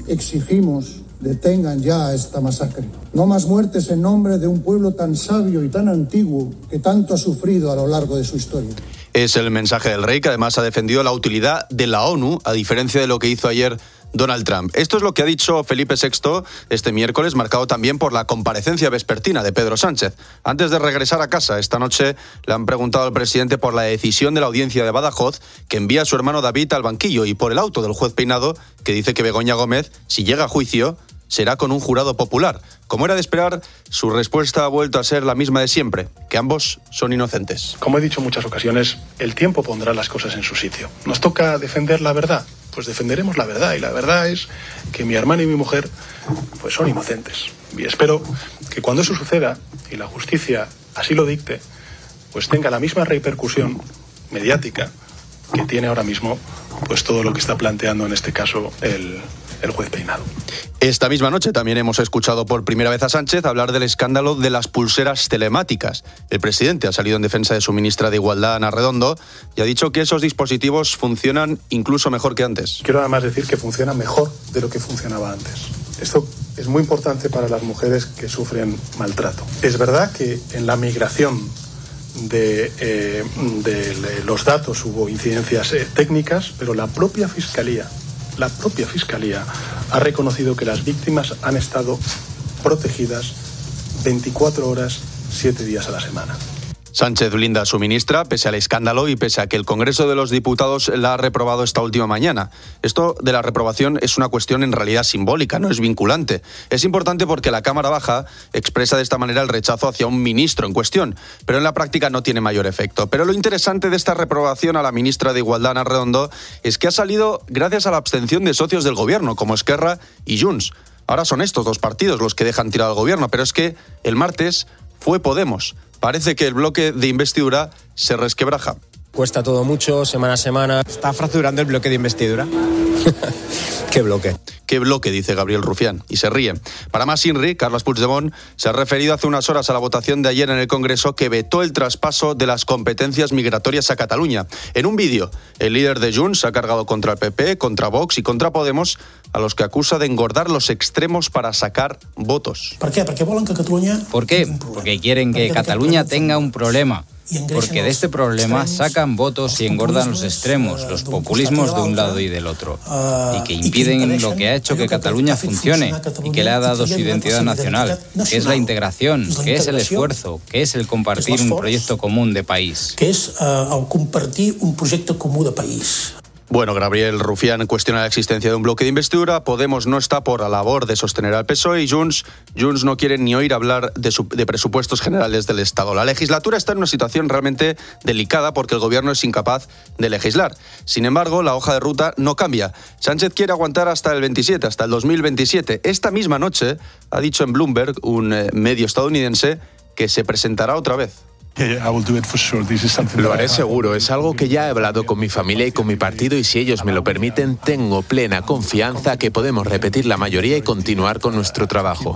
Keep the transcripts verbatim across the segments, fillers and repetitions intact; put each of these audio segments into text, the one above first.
exigimos detengan ya esta masacre. No más muertes en nombre de un pueblo tan sabio y tan antiguo que tanto ha sufrido a lo largo de su historia. Es el mensaje del rey, que además ha defendido la utilidad de la ONU, a diferencia de lo que hizo ayer Donald Trump. Esto es lo que ha dicho Felipe sexto este miércoles, marcado también por la comparecencia vespertina de Pedro Sánchez. Antes de regresar a casa esta noche, le han preguntado al presidente por la decisión de la audiencia de Badajoz, que envía a su hermano David al banquillo, y por el auto del juez Peinado, que dice que Begoña Gómez, si llega a juicio, será con un jurado popular. Como era de esperar, su respuesta ha vuelto a ser la misma de siempre, que ambos son inocentes. Como he dicho en muchas ocasiones, el tiempo pondrá las cosas en su sitio. Nos toca defender la verdad, pues defenderemos la verdad, y la verdad es que mi hermano y mi mujer pues son inocentes. Y espero que cuando eso suceda, y la justicia así lo dicte, pues tenga la misma repercusión mediática que tiene ahora mismo pues todo lo que está planteando en este caso el, el juez Peinado. Esta misma noche también hemos escuchado por primera vez a Sánchez hablar del escándalo de las pulseras telemáticas. El presidente ha salido en defensa de su ministra de Igualdad, Ana Redondo, y ha dicho que esos dispositivos funcionan incluso mejor que antes. Quiero además decir que funciona mejor de lo que funcionaba antes. Esto es muy importante para las mujeres que sufren maltrato. Es verdad que en la migración de, eh, de los datos hubo incidencias eh, técnicas, pero la propia Fiscalía La propia Fiscalía ha reconocido que las víctimas han estado protegidas veinticuatro horas, siete días a la semana. Sánchez blinda a su ministra, pese al escándalo y pese a que el Congreso de los Diputados la ha reprobado esta última mañana. Esto de la reprobación es una cuestión en realidad simbólica, no es vinculante. Es importante porque la Cámara Baja expresa de esta manera el rechazo hacia un ministro en cuestión, pero en la práctica no tiene mayor efecto. Pero lo interesante de esta reprobación a la ministra de Igualdad, Ana Redondo, es que ha salido gracias a la abstención de socios del gobierno, como Esquerra y Junts. Ahora son estos dos partidos los que dejan tirado al gobierno, pero es que el martes fue Podemos. Parece que el bloque de investidura se resquebraja. Cuesta todo mucho, semana a semana. ¿Está fracturando el bloque de investidura? ¿Qué bloque? ¿Qué bloque?, dice Gabriel Rufián, y se ríe. Para más Inri, Carles Puigdemont se ha referido hace unas horas a la votación de ayer en el Congreso que vetó el traspaso de las competencias migratorias a Cataluña. En un vídeo, el líder de Junts se ha cargado contra el P P, contra Vox y contra Podemos, a los que acusa de engordar los extremos para sacar votos. ¿Por qué? Porque volen que Cataluña... ¿Por qué? Porque quieren que Cataluña tenga un problema. Porque de este problema sacan votos y engordan los extremos, los populismos de un lado y del otro, y que impiden lo que ha hecho que Cataluña funcione y que le ha dado su identidad nacional, que es la integración, que es el esfuerzo, que es el compartir un proyecto común de país. Que es el compartir un proyecto común de país. Bueno, Gabriel Rufián cuestiona la existencia de un bloque de investidura, Podemos no está por la labor de sostener al P S O E y Junts, Junts no quiere ni oír hablar de, su, de presupuestos generales del Estado. La legislatura está en una situación realmente delicada porque el gobierno es incapaz de legislar. Sin embargo, la hoja de ruta no cambia. Sánchez quiere aguantar hasta el veintisiete, hasta el dos mil veintisiete. Esta misma noche ha dicho en Bloomberg, un eh, medio estadounidense, que se presentará otra vez. Lo haré seguro, es algo que ya he hablado con mi familia y con mi partido y si ellos me lo permiten, tengo plena confianza que podemos repetir la mayoría y continuar con nuestro trabajo.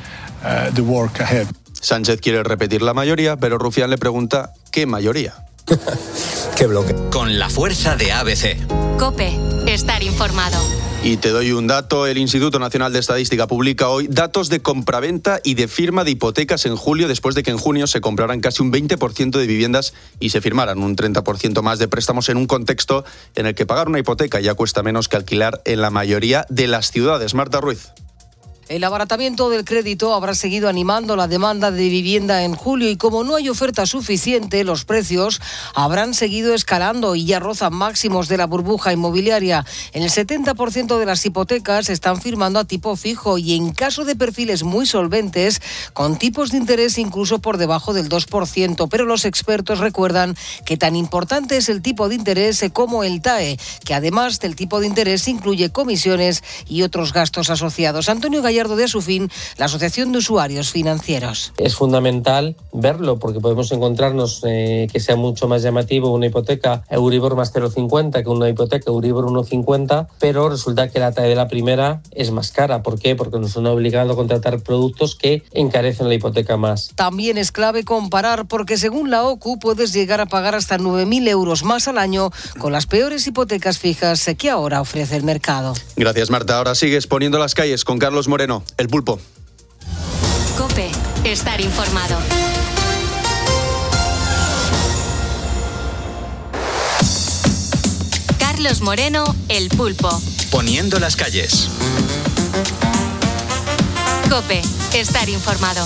Sánchez quiere repetir la mayoría, pero Rufián le pregunta ¿qué mayoría? ¿Qué bloque? Con la fuerza de A B C. COPE, estar informado. Y te doy un dato, el Instituto Nacional de Estadística publica hoy datos de compraventa y de firma de hipotecas en julio, después de que en junio se compraran casi un veinte por ciento de viviendas y se firmaran un treinta por ciento más de préstamos en un contexto en el que pagar una hipoteca ya cuesta menos que alquilar en la mayoría de las ciudades. Marta Ruiz. El abaratamiento del crédito habrá seguido animando la demanda de vivienda en julio y como no hay oferta suficiente, los precios habrán seguido escalando y ya rozan máximos de la burbuja inmobiliaria. En el setenta por ciento de las hipotecas se están firmando a tipo fijo y en caso de perfiles muy solventes, con tipos de interés incluso por debajo del dos por ciento. Pero los expertos recuerdan que tan importante es el tipo de interés como el T A E, que además del tipo de interés incluye comisiones y otros gastos asociados. Antonio Gallardo Gallardo de Asufin, la Asociación de Usuarios Financieros. Es fundamental verlo porque podemos encontrarnos eh, que sea mucho más llamativo una hipoteca Euribor más cero coma cincuenta que una hipoteca Euribor uno coma cincuenta, pero resulta que la tasa de la primera es más cara. ¿Por qué? Porque nos han obligado a contratar productos que encarecen la hipoteca más. También es clave comparar porque según la O C U puedes llegar a pagar hasta nueve mil euros más al año con las peores hipotecas fijas que ahora ofrece el mercado. Gracias, Marta. Ahora sigues poniendo las calles con Carlos Moreno, El Pulpo. COPE, estar informado. Carlos Moreno, El Pulpo. Poniendo las calles. COPE, estar informado.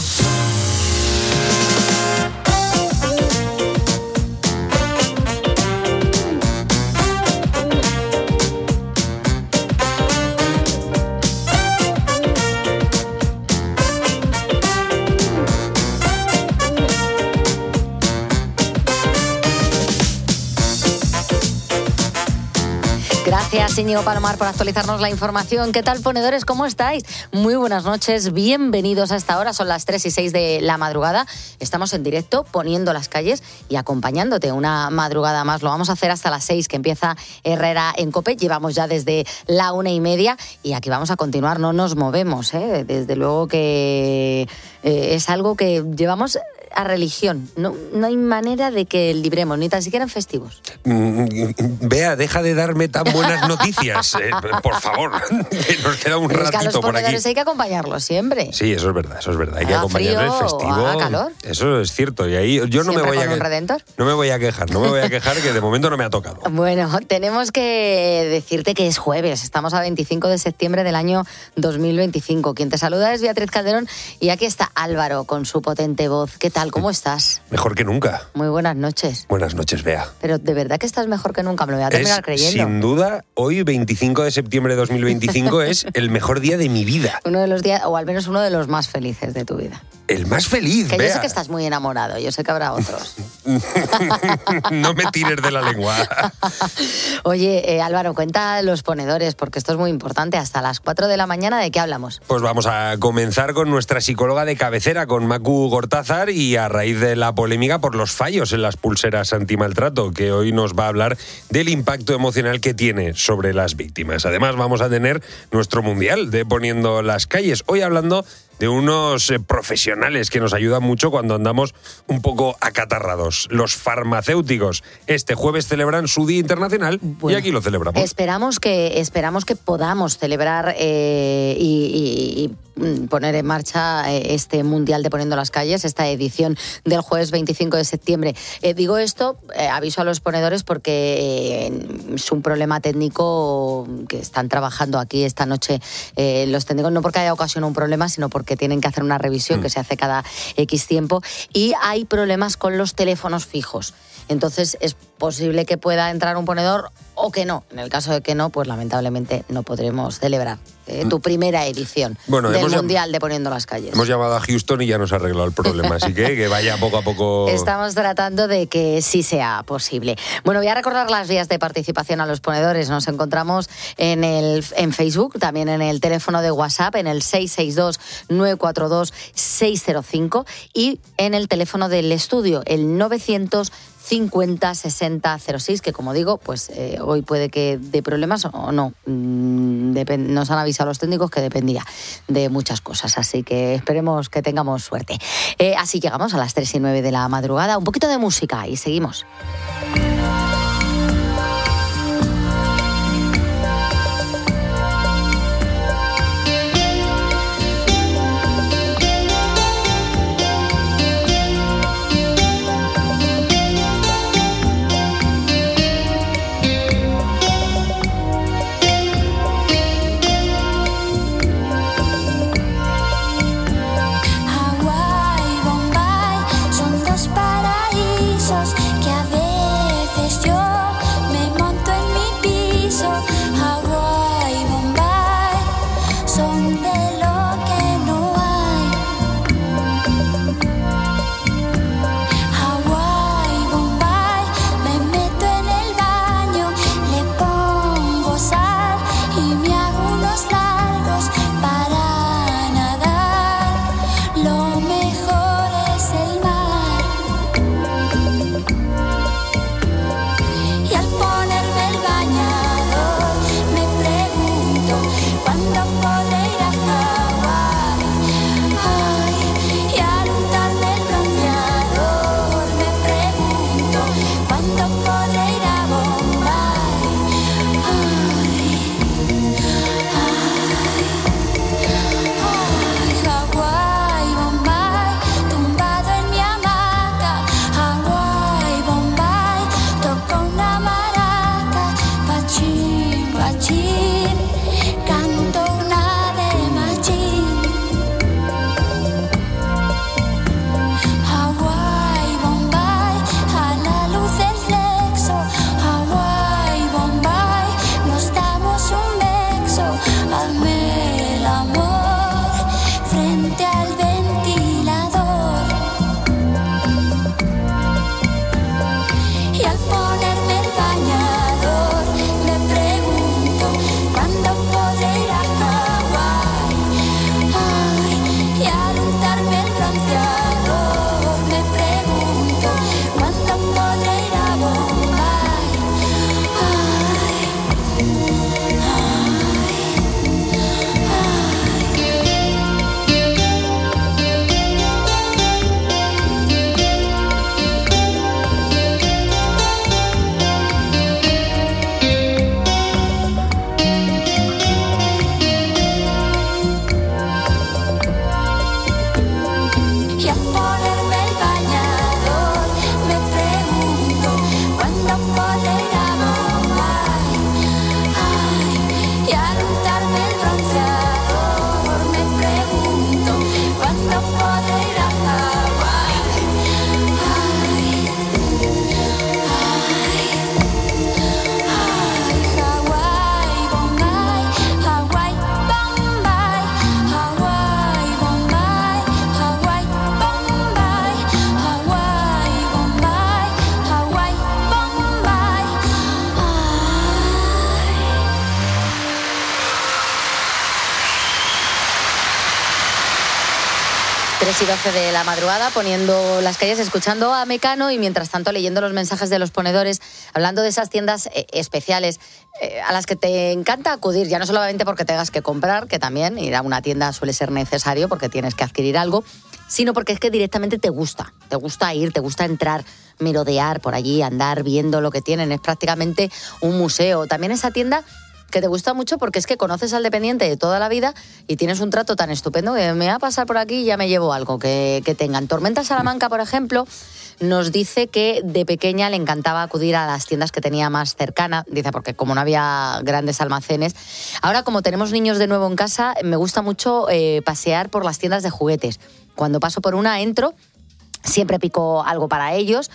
Gracias, Íñigo Palomar, por actualizarnos la información. ¿Qué tal, ponedores? ¿Cómo estáis? Muy buenas noches, bienvenidos a esta hora. Son las tres y seis de la madrugada. Estamos en directo, poniendo las calles y acompañándote una madrugada más. Lo vamos a hacer hasta las seis, que empieza Herrera en COPE. Llevamos ya desde la una y media y aquí vamos a continuar. No nos movemos, ¿eh? Desde luego que eh, es algo que llevamos a religión. No, no hay manera de que libremos, ni tan siquiera en festivos. Bea, deja de darme tan buenas noticias, eh, por favor, que nos queda un Pero ratito es que a los por aquí. ponedores hay que acompañarlos siempre. Sí, eso es verdad, eso es verdad. Hay que Haga acompañar el frío, festivo. haga calor. Eso es cierto. Y ahí yo no me Siempre voy a con un que- redentor. no me voy a quejar, no me voy a quejar que de momento no me ha tocado. Bueno, tenemos que decirte que es jueves. Estamos a veinticinco de septiembre del año dos mil veinticinco. Quien te saluda es Beatriz Calderón y aquí está Álvaro con su potente voz. ¿Qué tal? ¿Cómo estás? Mejor que nunca. Muy buenas noches. Buenas noches, Bea. Pero de verdad que estás mejor que nunca, me lo voy a terminar Es, creyendo. sin duda, hoy, veinticinco de septiembre de dos mil veinticinco, es el mejor día de mi vida. Uno de los días, o al menos uno de los más felices de tu vida. El más feliz, Que Bea. yo sé que estás muy enamorado, yo sé que habrá otros. No me tires de la lengua. Oye, eh, Álvaro, cuenta los ponedores, porque esto es muy importante. Hasta las cuatro de la mañana, ¿de qué hablamos? Pues vamos a comenzar con nuestra psicóloga de cabecera, con Macu Gortázar, y a raíz de la polémica por los fallos en las pulseras antimaltrato, que hoy nos va a hablar del impacto emocional que tiene sobre las víctimas. Además, vamos a tener nuestro mundial de Poniendo las calles, hoy hablando de unos eh, profesionales que nos ayudan mucho cuando andamos un poco acatarrados. Los farmacéuticos este jueves celebran su Día Internacional y aquí lo celebramos. Esperamos que, esperamos que podamos celebrar eh, y, y, y poner en marcha eh, este Mundial de Poniendo las Calles, esta edición del jueves veinticinco de septiembre. Eh, digo esto, eh, aviso a los ponedores porque eh, es un problema técnico que están trabajando aquí esta noche eh, los técnicos, no porque haya ocasionado un problema, sino porque tienen que hacer una revisión mm. que se hace cada X tiempo, y hay problemas con los teléfonos fijos. Entonces es posible que pueda entrar un ponedor o que no. En el caso de que no, pues lamentablemente no podremos celebrar eh, tu primera edición bueno, del hemos Mundial llam- de Poniendo las Calles. Hemos llamado a Houston y ya nos ha arreglado el problema, así que que vaya poco a poco. Estamos tratando de que sí sea posible. Bueno, voy a recordar las vías de participación a los ponedores. Nos encontramos en, el, en Facebook, también en el teléfono de WhatsApp, en el seis seis dos, nueve cuatro dos, seis cero cinco, y en el teléfono del estudio, el novecientos cincuenta sesenta cero seis, que como digo, pues eh, hoy puede que dé problemas o no. Mm, depend- nos han avisado los técnicos que dependía de muchas cosas, así que esperemos que tengamos suerte. Eh, así llegamos a las tres y nueve de la madrugada. Un poquito de música y seguimos. Hawái, Bombay, son dos paraísos que a tres y doce de la madrugada, poniendo las calles, escuchando a Mecano y mientras tanto leyendo los mensajes de los ponedores, hablando de esas tiendas eh, especiales eh, a las que te encanta acudir, ya no solamente porque tengas que comprar, que también ir a una tienda suele ser necesario porque tienes que adquirir algo, sino porque es que directamente te gusta, te gusta ir, te gusta entrar, merodear por allí, andar viendo lo que tienen, es prácticamente un museo. También esa tienda que te gusta mucho porque es que conoces al dependiente de toda la vida y tienes un trato tan estupendo que me va a pasar por aquí y ya me llevo algo que, que tengan. Tormenta Salamanca, por ejemplo, nos dice que de pequeña le encantaba acudir a las tiendas que tenía más cercana, dice, porque como no había grandes almacenes. Ahora, como tenemos niños de nuevo en casa, me gusta mucho eh, pasear por las tiendas de juguetes. Cuando paso por una, entro, siempre pico algo para ellos.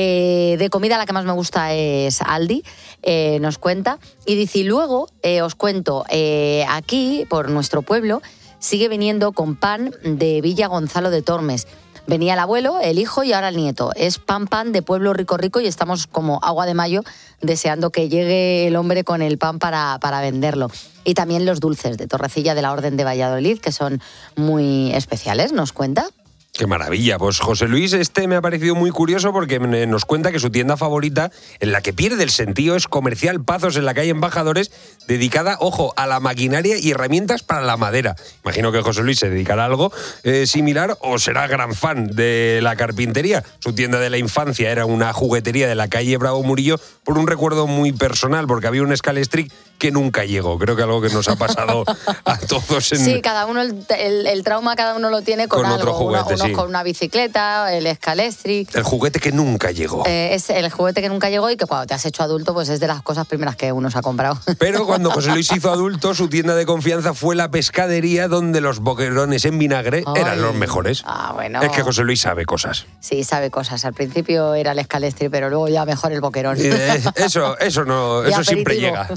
Eh, de comida la que más me gusta es Aldi, eh, nos cuenta. Y dice, y luego eh, os cuento, eh, aquí, por nuestro pueblo, sigue viniendo con pan de Villa Gonzalo de Tormes. Venía el abuelo, el hijo y ahora el nieto. Es pan pan de pueblo rico rico y estamos como agua de mayo deseando que llegue el hombre con el pan para, para venderlo. Y también los dulces de Torrecilla de la Orden de Valladolid, que son muy especiales, nos cuenta. Qué maravilla. Pues José Luis, este me ha parecido muy curioso porque nos cuenta que su tienda favorita, en la que pierde el sentido, es Comercial Pazos en la calle Embajadores, dedicada, ojo, a la maquinaria y herramientas para la madera. Imagino que José Luis se dedicará a algo eh, similar o será gran fan de la carpintería. Su tienda de la infancia era una juguetería de la calle Bravo Murillo, por un recuerdo muy personal, porque había un Scalestric que nunca llegó. Creo que algo que nos ha pasado a todos. En... Sí, cada uno, el, el, el trauma cada uno lo tiene con, con algo. Otro juguete, uno, uno sí. con una bicicleta, el Scalestric. El juguete que nunca llegó. Eh, es el juguete que nunca llegó y que cuando te has hecho adulto, pues es de las cosas primeras que uno se ha comprado. Pero cuando José Luis hizo adulto, su tienda de confianza fue la pescadería, donde los boquerones en vinagre Ay. eran los mejores. Ah, bueno. Es que José Luis sabe cosas. Sí, sabe cosas. Al principio era el Scalestric, pero luego ya mejor el boquerón. Eh, eso, eso no, eso siempre llega.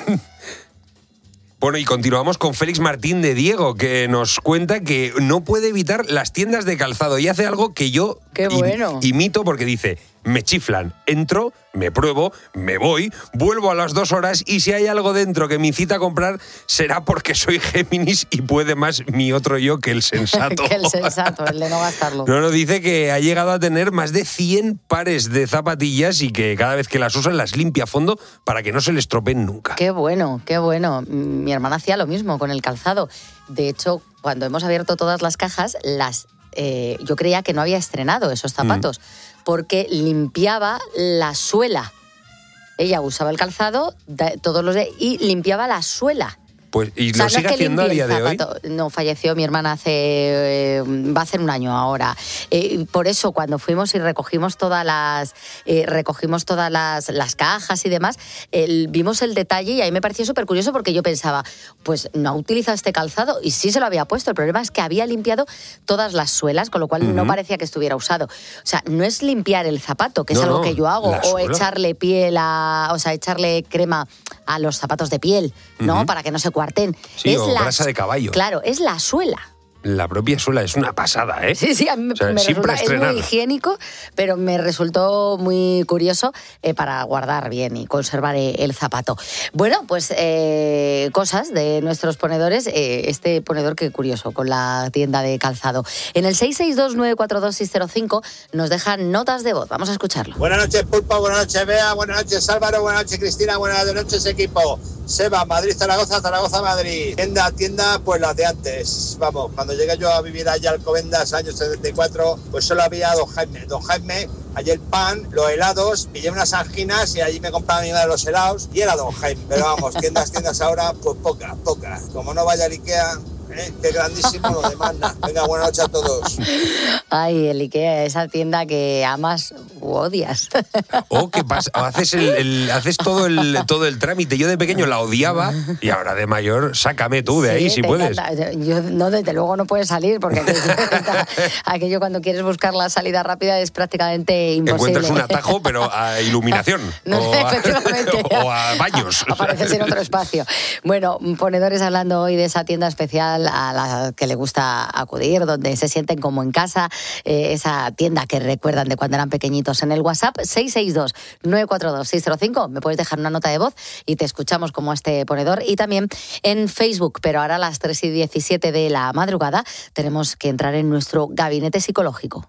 Bueno, y continuamos con Félix Martín de Diego, que nos cuenta que no puede evitar las tiendas de calzado y hace algo que yo Qué bueno. im- imito porque dice, me chiflan, entro, me pruebo, me voy, vuelvo a las dos horas y si hay algo dentro que me incita a comprar será porque soy Géminis y puede más mi otro yo que el sensato. que el sensato, el de no gastarlo. No, no, dice que ha llegado a tener más de cien pares de zapatillas y que cada vez que las usan las limpia a fondo para que no se le estropeen nunca. Qué bueno, qué bueno. Mi hermana hacía lo mismo con el calzado. De hecho, cuando hemos abierto todas las cajas, las eh, yo creía que no había estrenado esos zapatos, mm. porque limpiaba la suela. Ella usaba el calzado de, todos los días y limpiaba la suela. Pues, ¿y o sea, lo sigue no es que haciendo a día de hoy? No, falleció mi hermana hace... Eh, va a hacer un año ahora. Eh, por eso, cuando fuimos y recogimos todas las eh, recogimos todas las, las cajas y demás, eh, vimos el detalle y ahí me pareció súper curioso porque yo pensaba, pues no ha utilizado este calzado y sí se lo había puesto. El problema es que había limpiado todas las suelas, con lo cual uh-huh. no parecía que estuviera usado. O sea, no es limpiar el zapato, que es no, algo no, que yo hago, o suela. echarle piel a... O sea, echarle crema a los zapatos de piel, ¿no? Uh-huh. Para que no se cuarten. Sí, es o la, grasa de caballo. Claro, es la suela. La propia suela es una pasada, ¿eh? Sí, sí, a mí o sea, me resulta, es estrenar. muy higiénico, pero me resultó muy curioso eh, para guardar bien y conservar eh, el zapato. Bueno, pues eh, cosas de nuestros ponedores. Eh, este ponedor, qué curioso, con la tienda de calzado. En el seis seis dos nueve cuatro dos seis cero cinco nos dejan notas de voz. Vamos a escucharlo. Buenas noches, Pulpo. Buenas noches, Bea. Buenas noches, Álvaro. Buenas noches, Cristina. Buenas noches, equipo. Seba, Madrid, Zaragoza, Zaragoza, Madrid. Tienda, tienda, pues las de antes. Vamos, cuando llegué yo a vivir allá a Alcobendas, años setenta y cuatro, pues solo había Don Jaime. Don Jaime, allí el pan, los helados, pillé unas anginas y allí me compraba mi madre los helados y era Don Jaime. Pero vamos, tiendas, tiendas ahora, pues pocas, pocas. Como no vaya al Ikea... ¿Eh? Qué grandísimo lo demanda. Venga, buenas noches a todos. Ay, el Ikea, esa tienda que amas u odias. O que pasa, o haces, el, el, haces todo, el, todo el trámite. Yo de pequeño la odiaba y ahora de mayor, sácame tú de sí, ahí si puedes. Encanta. Yo, no, desde luego no puedes salir porque aquello, aquello cuando quieres buscar la salida rápida es prácticamente imposible. Encuentras un atajo, pero a iluminación. No, o, a, efectivamente. o a baños. Apareces en otro espacio. Bueno, ponedores hablando hoy de esa tienda especial habitual, a la que le gusta acudir, donde se sienten como en casa, eh, esa tienda que recuerdan de cuando eran pequeñitos. En el WhatsApp seis seis dos, nueve cuatro dos, seis cero cinco me puedes dejar una nota de voz y te escuchamos como a este ponedor. Y también en Facebook, pero ahora a las tres y diecisiete de la madrugada tenemos que entrar en nuestro gabinete psicológico.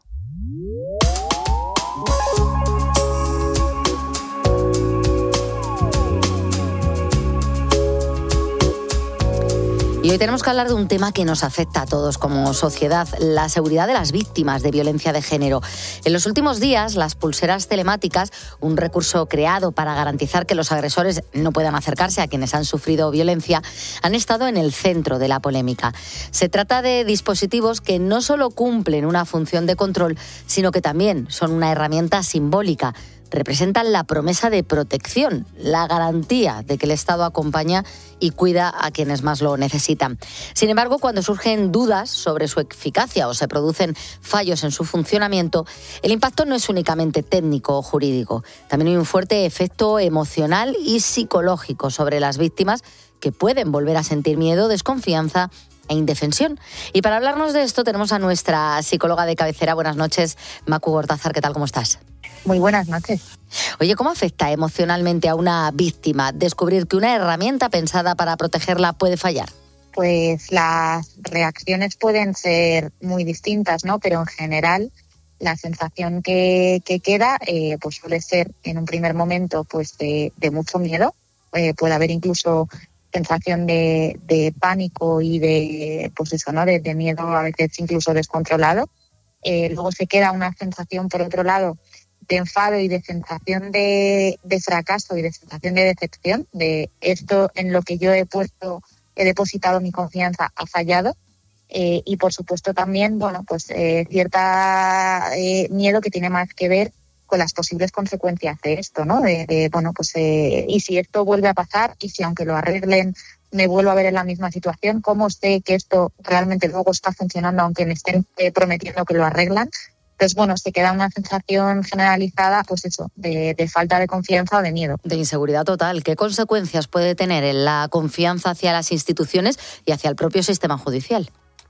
Y hoy tenemos que hablar de un tema que nos afecta a todos como sociedad, la seguridad de las víctimas de violencia de género. En los últimos días, las pulseras telemáticas, un recurso creado para garantizar que los agresores no puedan acercarse a quienes han sufrido violencia, han estado en el centro de la polémica. Se trata de dispositivos que no solo cumplen una función de control, sino que también son una herramienta simbólica. Representan la promesa de protección, la garantía de que el Estado acompaña y cuida a quienes más lo necesitan. Sin embargo, cuando surgen dudas sobre su eficacia o se producen fallos en su funcionamiento, el impacto no es únicamente técnico o jurídico. También hay un fuerte efecto emocional y psicológico sobre las víctimas que pueden volver a sentir miedo, desconfianza e indefensión. Y para hablarnos de esto tenemos a nuestra psicóloga de cabecera. Buenas noches, Macu Gortázar. ¿Qué tal? ¿Cómo estás? Muy buenas noches. Oye, ¿cómo afecta emocionalmente a una víctima descubrir que una herramienta pensada para protegerla puede fallar? Pues las reacciones pueden ser muy distintas, ¿no? Pero en general la sensación que, que queda eh, pues suele ser en un primer momento pues de, de mucho miedo. Eh, puede haber incluso sensación de, de pánico y de pues eso, ¿no? De, de miedo a veces incluso descontrolado. Eh, luego se queda una sensación, por otro lado, de enfado y de sensación de, de fracaso y de sensación de decepción, de esto en lo que yo he puesto, he depositado mi confianza ha fallado. Eh, y por supuesto también, bueno, pues eh, cierta eh, miedo que tiene más que ver con las posibles consecuencias de esto, ¿no? De, de bueno, pues eh, y si esto vuelve a pasar y si aunque lo arreglen me vuelvo a ver en la misma situación, ¿cómo sé que esto realmente luego está funcionando aunque me estén eh, prometiendo que lo arreglan? Entonces, bueno, se queda una sensación generalizada, pues eso, de, de falta de confianza o de miedo. De inseguridad total. ¿Qué consecuencias puede tener en la confianza hacia las instituciones y hacia el propio sistema judicial?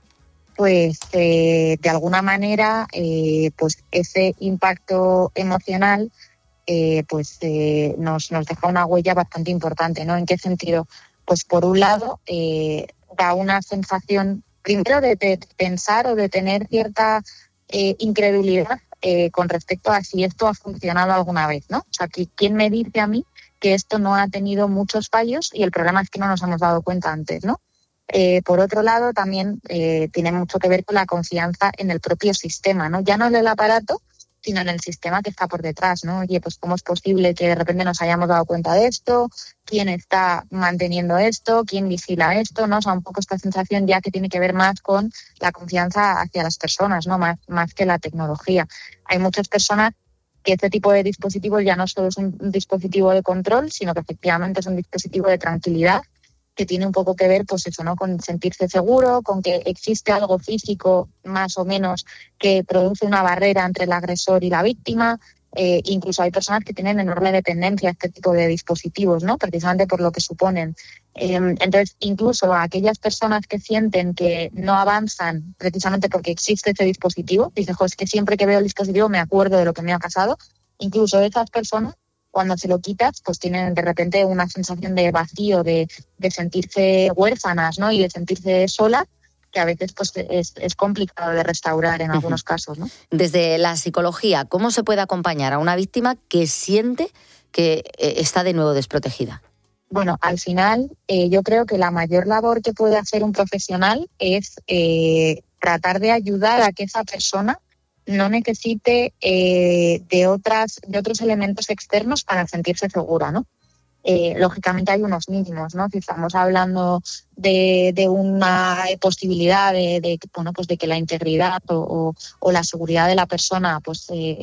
Pues eh, de alguna manera, eh, pues ese impacto emocional eh, pues eh, nos, nos deja una huella bastante importante, ¿no? ¿En qué sentido? Pues por un lado, eh, da una sensación, primero, de, de pensar o de tener cierta Eh, incredulidad eh, con respecto a si esto ha funcionado alguna vez, ¿no? O sea, que ¿quién me dice a mí que esto no ha tenido muchos fallos y el problema es que no nos hemos dado cuenta antes, ¿no? Eh, por otro lado, también eh, tiene mucho que ver con la confianza en el propio sistema, ¿no? Ya no en el aparato, sino en el sistema que está por detrás, ¿no? Oye, pues ¿cómo es posible que de repente nos hayamos dado cuenta de esto? ¿Quién está manteniendo esto? ¿Quién vigila esto? ¿No? O sea, un poco esta sensación ya que tiene que ver más con la confianza hacia las personas, ¿no? Más, más que la tecnología. Hay muchas personas que este tipo de dispositivos ya no solo es un dispositivo de control, sino que efectivamente es un dispositivo de tranquilidad que tiene un poco que ver, pues eso, ¿no? Con sentirse seguro, con que existe algo físico más o menos que produce una barrera entre el agresor y la víctima. Eh, incluso hay personas que tienen enorme dependencia a este tipo de dispositivos, ¿no? Precisamente por lo que suponen. Eh, entonces, incluso a aquellas personas que sienten que no avanzan precisamente porque existe este dispositivo, dicen, jo, es que siempre que veo el dispositivo me acuerdo de lo que me ha pasado, incluso esas personas, cuando se lo quitas, pues tienen de repente una sensación de vacío, de, de sentirse huérfanas, ¿no? Y de sentirse solas, que a veces pues es, es complicado de restaurar en algunos casos, ¿no? Desde la psicología, ¿cómo se puede acompañar a una víctima que siente que está de nuevo desprotegida? Bueno, al final eh, yo creo que la mayor labor que puede hacer un profesional es eh, tratar de ayudar a que esa persona no necesite eh, de otras de otros elementos externos para sentirse segura, ¿no? Eh, lógicamente hay unos mínimos, ¿no? Si estamos hablando de, de una posibilidad de, de bueno pues de que la integridad o, o, o la seguridad de la persona pues eh,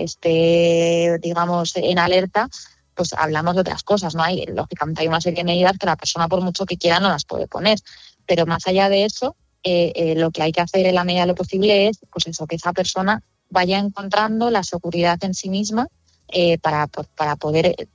esté, digamos, en alerta, pues hablamos de otras cosas, ¿no? Hay, lógicamente hay una serie de medidas que la persona por mucho que quiera no las puede poner, pero más allá de eso, eh, eh, lo que hay que hacer en la medida de lo posible es, pues eso, que esa persona vaya encontrando la seguridad en sí misma eh, para, para poder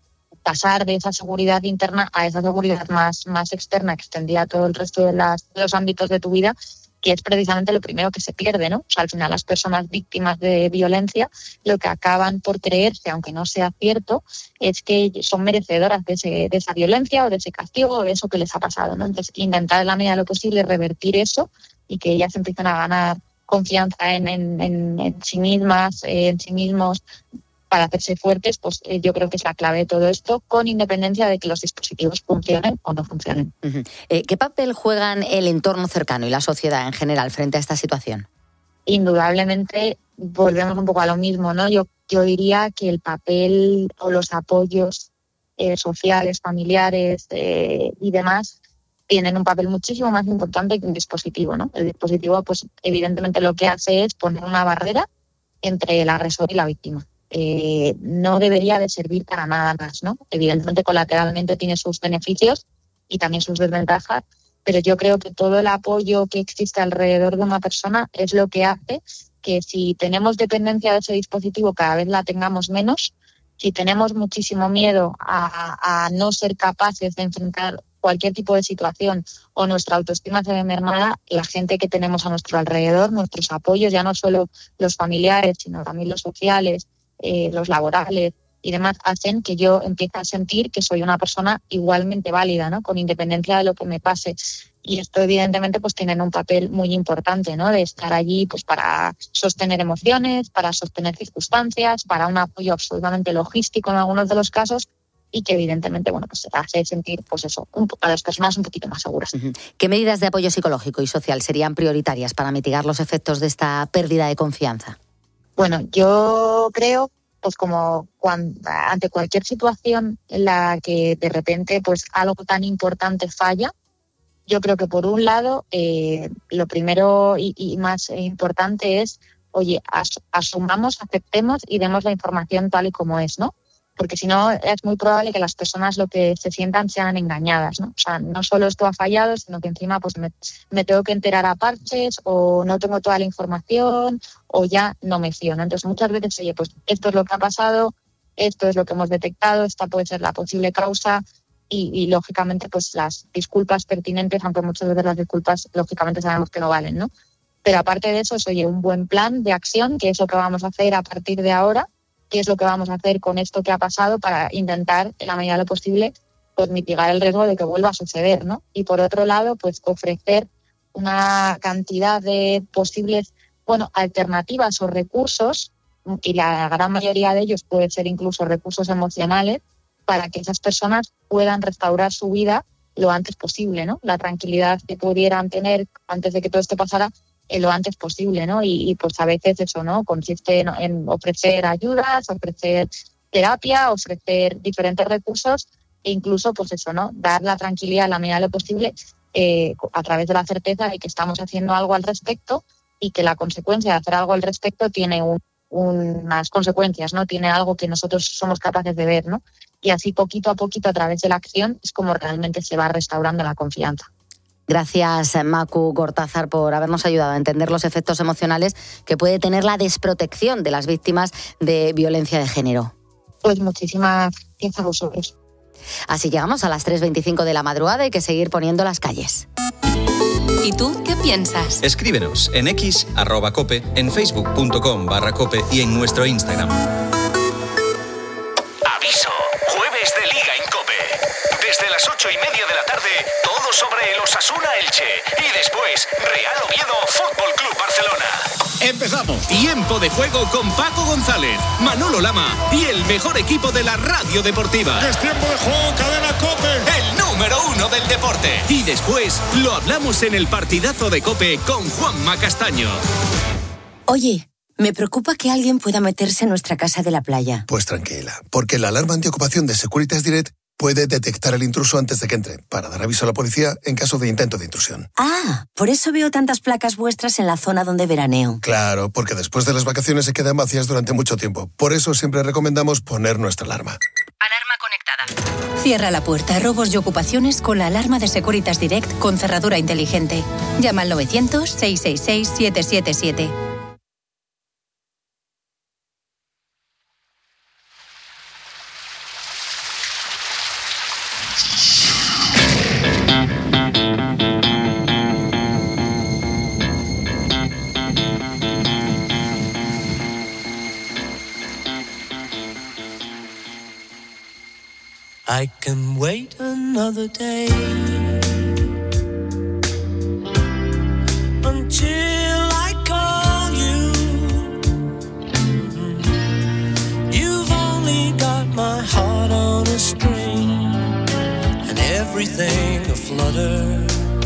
pasar de esa seguridad interna a esa seguridad más, más externa, extendida a todo el resto de, las, de los ámbitos de tu vida, que es precisamente lo primero que se pierde, ¿no? O sea, al final las personas víctimas de violencia lo que acaban por creerse, aunque no sea cierto, es que son merecedoras de, ese, de esa violencia o de ese castigo o de eso que les ha pasado, ¿no? Entonces, intentar en la medida de lo posible revertir eso y que ellas empiecen a ganar confianza en, en, en, en sí mismas, en sí mismos, para hacerse fuertes, pues eh, yo creo que es la clave de todo esto, con independencia de que los dispositivos funcionen o no funcionen. Uh-huh. Eh, ¿Qué papel juegan el entorno cercano y la sociedad en general frente a esta situación? Indudablemente volvemos un poco a lo mismo, ¿no? Yo, yo diría que el papel o los apoyos eh, sociales, familiares eh, y demás tienen un papel muchísimo más importante que un dispositivo, ¿no? El dispositivo, pues evidentemente lo que hace es poner una barrera entre el agresor y la víctima. Eh, no debería de servir para nada más, ¿no? Evidentemente colateralmente tiene sus beneficios y también sus desventajas, pero yo creo que todo el apoyo que existe alrededor de una persona es lo que hace que si tenemos dependencia de ese dispositivo cada vez la tengamos menos, si tenemos muchísimo miedo a, a no ser capaces de enfrentar cualquier tipo de situación o nuestra autoestima se ve mermada, la gente que tenemos a nuestro alrededor, nuestros apoyos, ya no solo los familiares, sino también los sociales, Eh, los laborales y demás, hacen que yo empiece a sentir que soy una persona igualmente válida, ¿no? Con independencia de lo que me pase. Y esto evidentemente pues tienen un papel muy importante, ¿no? De estar allí pues para sostener emociones, para sostener circunstancias, para un apoyo absolutamente logístico en algunos de los casos y que evidentemente bueno pues hace sentir pues eso un, a las personas un poquito más seguras. Uh-huh. ¿Qué medidas de apoyo psicológico y social serían prioritarias para mitigar los efectos de esta pérdida de confianza? Bueno, yo creo, pues como cuando, ante cualquier situación en la que de repente pues algo tan importante falla, yo creo que por un lado eh, lo primero y, y más importante es, oye, as, asumamos, aceptemos y demos la información tal y como es, ¿no? Porque si no es muy probable que las personas lo que se sientan sean engañadas, ¿no? O sea, no solo esto ha fallado, sino que encima pues me, me tengo que enterar a parches o no tengo toda la información o ya no me fío, ¿no? Entonces muchas veces, oye, pues esto es lo que ha pasado, esto es lo que hemos detectado, esta puede ser la posible causa y, y lógicamente pues las disculpas pertinentes, aunque muchas veces las disculpas lógicamente sabemos que no valen, ¿no? Pero aparte de eso es, oye, un buen plan de acción, que es lo que vamos a hacer a partir de ahora, qué es lo que vamos a hacer con esto que ha pasado para intentar, en la medida de lo posible, pues mitigar el riesgo de que vuelva a suceder, ¿no? Y por otro lado, pues ofrecer una cantidad de posibles, bueno, alternativas o recursos, y la gran mayoría de ellos pueden ser incluso recursos emocionales, para que esas personas puedan restaurar su vida lo antes posible, ¿no? La tranquilidad que pudieran tener antes de que todo esto pasara, Eh, lo antes posible, ¿no? Y, y pues a veces eso, ¿no? Consiste en, en ofrecer ayudas, ofrecer terapia, ofrecer diferentes recursos e incluso, pues eso, ¿no? Dar la tranquilidad a la medida de lo posible eh, a través de la certeza de que estamos haciendo algo al respecto y que la consecuencia de hacer algo al respecto tiene un, unas consecuencias, ¿no? Tiene algo que nosotros somos capaces de ver, ¿no? Y así poquito a poquito a través de la acción es como realmente se va restaurando la confianza. Gracias, Macu Gortázar, por habernos ayudado a entender los efectos emocionales que puede tener la desprotección de las víctimas de violencia de género. Pues muchísimas gracias a vosotros. Así llegamos a las tres veinticinco de la madrugada, hay que seguir poniendo las calles. ¿Y tú qué piensas? Escríbenos en x arroba cope, en facebook punto com barra cope y en nuestro Instagram. Aviso, jueves de Liga en Cope. Desde las ocho y media de la tarde, todo sobre el Osasuna Elche. Y después, Real Oviedo Fútbol Club Barcelona. Empezamos. Tiempo de juego con Paco González, Manolo Lama y el mejor equipo de la radio deportiva. Es tiempo de juego, cadena Cope. El número uno del deporte. Y después lo hablamos en el partidazo de Cope con Juanma Castaño. Oye, me preocupa que alguien pueda meterse en nuestra casa de la playa. Pues tranquila, porque la alarma antiocupación de Securitas Direct puede detectar al intruso antes de que entre, para dar aviso a la policía en caso de intento de intrusión. Ah, por eso veo tantas placas vuestras en la zona donde veraneo. Claro, porque después de las vacaciones se quedan vacías durante mucho tiempo. Por eso siempre recomendamos poner nuestra alarma. Alarma conectada. Cierra la puerta a robos y ocupaciones con la alarma de Securitas Direct con cerradura inteligente. Llama al novecientos, seiscientos sesenta y seis, siete siete siete. I can wait another day until I call you. You've only got my heart on a string and everything aflutter.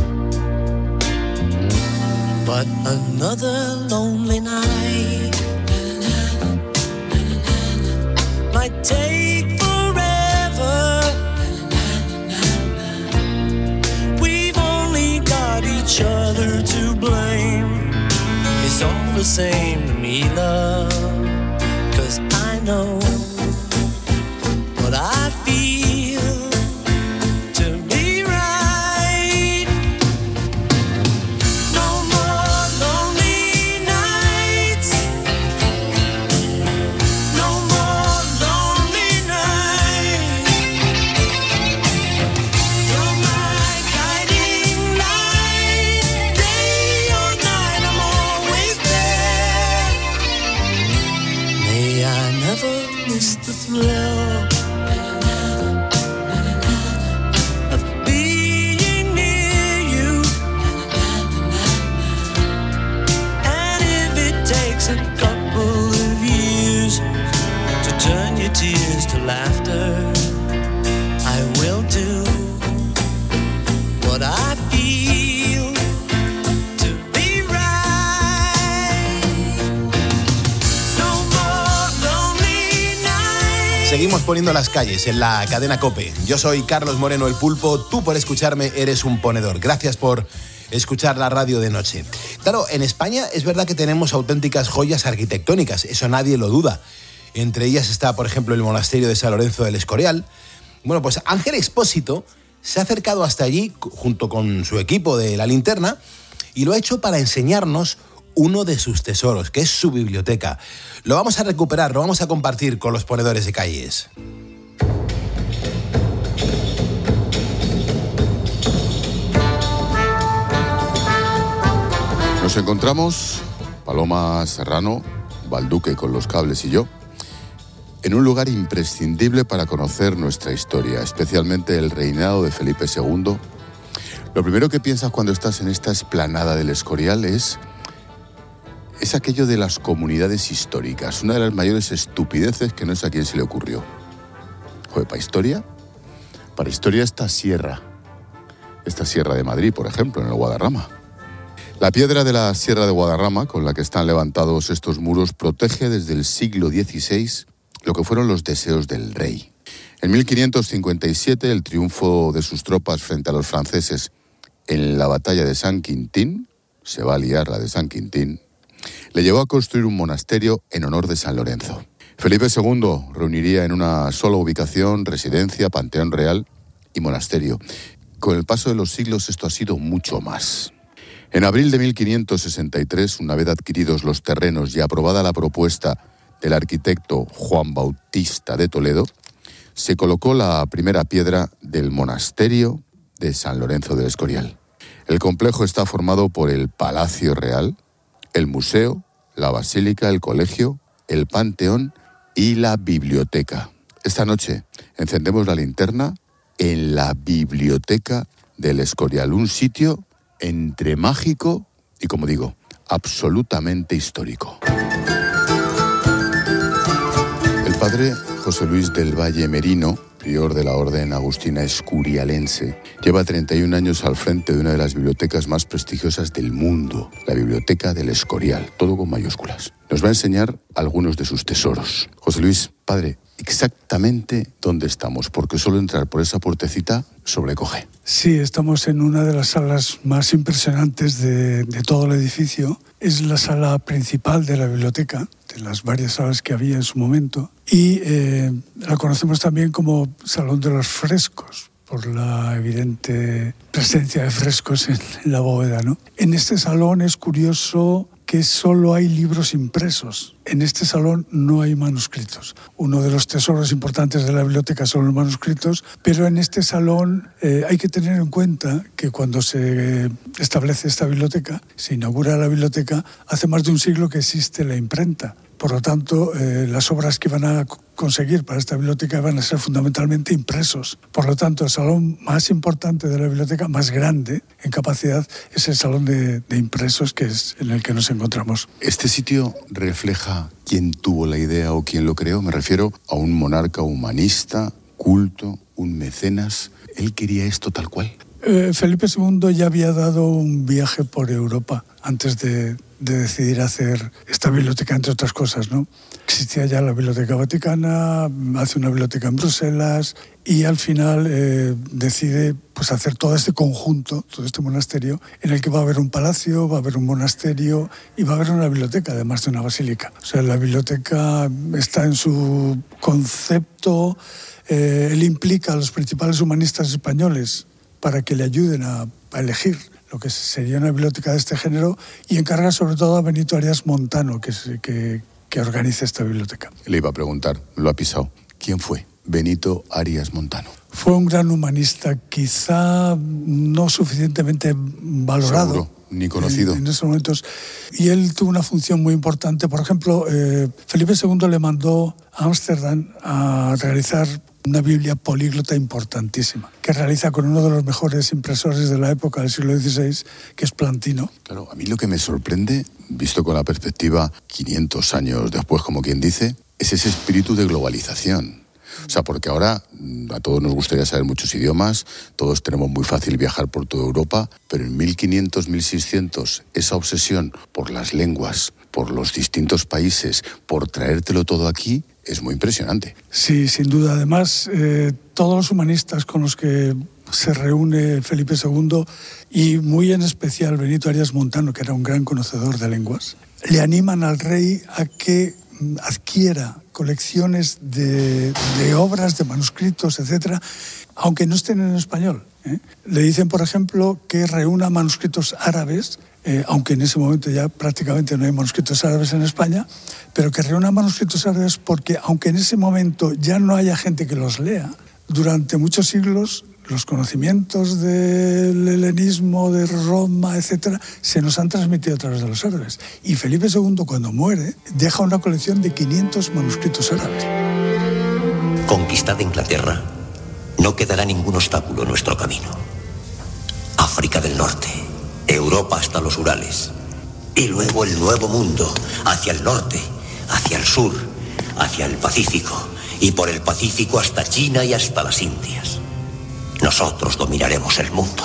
But another lonely night might take forever. We've only got each other to blame. It's all the same to me, love, 'cause I know what I feel to be right. No more lonely nights. No more lonely nights. You're my guiding light. Day or night, I'm always there. May I never miss the thrill of being near you. And if it takes a couple of years to turn your tears to laughter, I will do what I feel to be right. No more lonely nights. Seguimos poniendo las calles en la cadena COPE. Yo soy Carlos Moreno, el Pulpo. Tú, por escucharme, eres un ponedor. Gracias por escuchar la radio de noche. Claro, en España es verdad que tenemos auténticas joyas arquitectónicas. Eso nadie lo duda. Entre ellas está, por ejemplo, el monasterio de San Lorenzo del Escorial. Bueno, pues Ángel Expósito se ha acercado hasta allí junto con su equipo de La Linterna y lo ha hecho para enseñarnos uno de sus tesoros, que es su biblioteca. Lo vamos a recuperar, lo vamos a compartir con los ponedores de calles. Nos encontramos, Paloma Serrano, Balduque con los cables y yo, en un lugar imprescindible para conocer nuestra historia, especialmente el reinado de Felipe segundo. Lo primero que piensas cuando estás en esta explanada del Escorial es, es aquello de las comunidades históricas, una de las mayores estupideces que no sé a quién se le ocurrió. Joder, ¿para historia? Para historia esta sierra, esta sierra de Madrid, por ejemplo, en el Guadarrama. La piedra de la Sierra de Guadarrama, con la que están levantados estos muros, protege desde el siglo dieciséis lo que fueron los deseos del rey. En mil quinientos cincuenta y siete, el triunfo de sus tropas frente a los franceses en la batalla de San Quintín, se va a liar la de San Quintín, le llevó a construir un monasterio en honor de San Lorenzo. Felipe segundo reuniría en una sola ubicación residencia, panteón real y monasterio. Con el paso de los siglos esto ha sido mucho más. En abril de mil quinientos sesenta y tres, una vez adquiridos los terrenos y aprobada la propuesta del arquitecto Juan Bautista de Toledo, se colocó la primera piedra del monasterio de San Lorenzo del Escorial. El complejo está formado por el Palacio Real, el museo, la basílica, el colegio, el panteón y la biblioteca. Esta noche encendemos la linterna en la biblioteca del Escorial, un sitio entre mágico y, como digo, absolutamente histórico. El padre José Luis del Valle Merino, prior de la Orden Agustina Escurialense, lleva treinta y un años al frente de una de las bibliotecas más prestigiosas del mundo, la Biblioteca del Escorial, todo con mayúsculas. Nos va a enseñar algunos de sus tesoros. José Luis, padre, exactamente dónde estamos, porque solo entrar por esa puertecita sobrecoge. Sí, estamos en una de las salas más impresionantes de, de todo el edificio. Es la sala principal de la biblioteca, de las varias salas que había en su momento, y eh, la conocemos también como Salón de los Frescos, por la evidente presencia de frescos en, en la bóveda, ¿no? En este salón es curioso que solo hay libros impresos. En este salón no hay manuscritos. Uno de los tesoros importantes de la biblioteca son los manuscritos, pero en este salón eh, hay que tener en cuenta que cuando se establece esta biblioteca, se inaugura la biblioteca, hace más de un siglo que existe la imprenta, Por lo tanto, eh, las obras que van a conseguir para esta biblioteca van a ser fundamentalmente impresos. Por lo tanto, el salón más importante de la biblioteca, más grande en capacidad, es el salón de, de impresos, que es en el que nos encontramos. ¿Este sitio refleja quién tuvo la idea o quién lo creó? Me refiero a un monarca humanista, culto, un mecenas. ¿Él quería esto tal cual? Eh, Felipe segundo ya había dado un viaje por Europa antes de, de decidir hacer esta biblioteca, entre otras cosas, ¿no? Existía ya la Biblioteca Vaticana, hace una biblioteca en Bruselas y al final eh, decide pues, hacer todo este conjunto, todo este monasterio, en el que va a haber un palacio, va a haber un monasterio y va a haber una biblioteca, además de una basílica. O sea, la biblioteca está en su concepto, eh, él implica a los principales humanistas españoles para que le ayuden a, a elegir lo que sería una biblioteca de este género y encarga sobre todo a Benito Arias Montano que, que, que organice esta biblioteca. Le iba a preguntar, lo ha pisado. ¿Quién fue Benito Arias Montano? Fue un gran humanista, quizá no suficientemente valorado. Seguro, ni conocido. En, en esos momentos. Y él tuvo una función muy importante. Por ejemplo, eh, Felipe segundo le mandó a Ámsterdam a realizar una Biblia políglota importantísima, que realiza con uno de los mejores impresores de la época del siglo dieciséis, que es Plantino. Claro, a mí lo que me sorprende, visto con la perspectiva quinientos años después, como quien dice, es ese espíritu de globalización. O sea, porque ahora a todos nos gustaría saber muchos idiomas, todos tenemos muy fácil viajar por toda Europa, pero en mil quinientos, mil seiscientos, esa obsesión por las lenguas, por los distintos países, por traértelo todo aquí, es muy impresionante. Sí, sin duda. Además, eh, todos los humanistas con los que se reúne Felipe segundo, y muy en especial Benito Arias Montano, que era un gran conocedor de lenguas, le animan al rey a que adquiera colecciones de, de obras, de manuscritos, etcétera, aunque no estén en español. ¿eh? Le dicen, por ejemplo, que reúna manuscritos árabes, eh, aunque en ese momento ya prácticamente no hay manuscritos árabes en España, pero que reúna manuscritos árabes porque, aunque en ese momento ya no haya gente que los lea, durante muchos siglos los conocimientos del helenismo, de Roma, etcétera, se nos han transmitido a través de los árabes. Y Felipe segundo, cuando muere, deja una colección de quinientos manuscritos árabes. Conquistada Inglaterra, no quedará ningún obstáculo en nuestro camino. África del Norte, Europa hasta los Urales, y luego el Nuevo Mundo, hacia el norte, hacia el sur, hacia el Pacífico, y por el Pacífico hasta China y hasta las Indias. Nosotros dominaremos el mundo.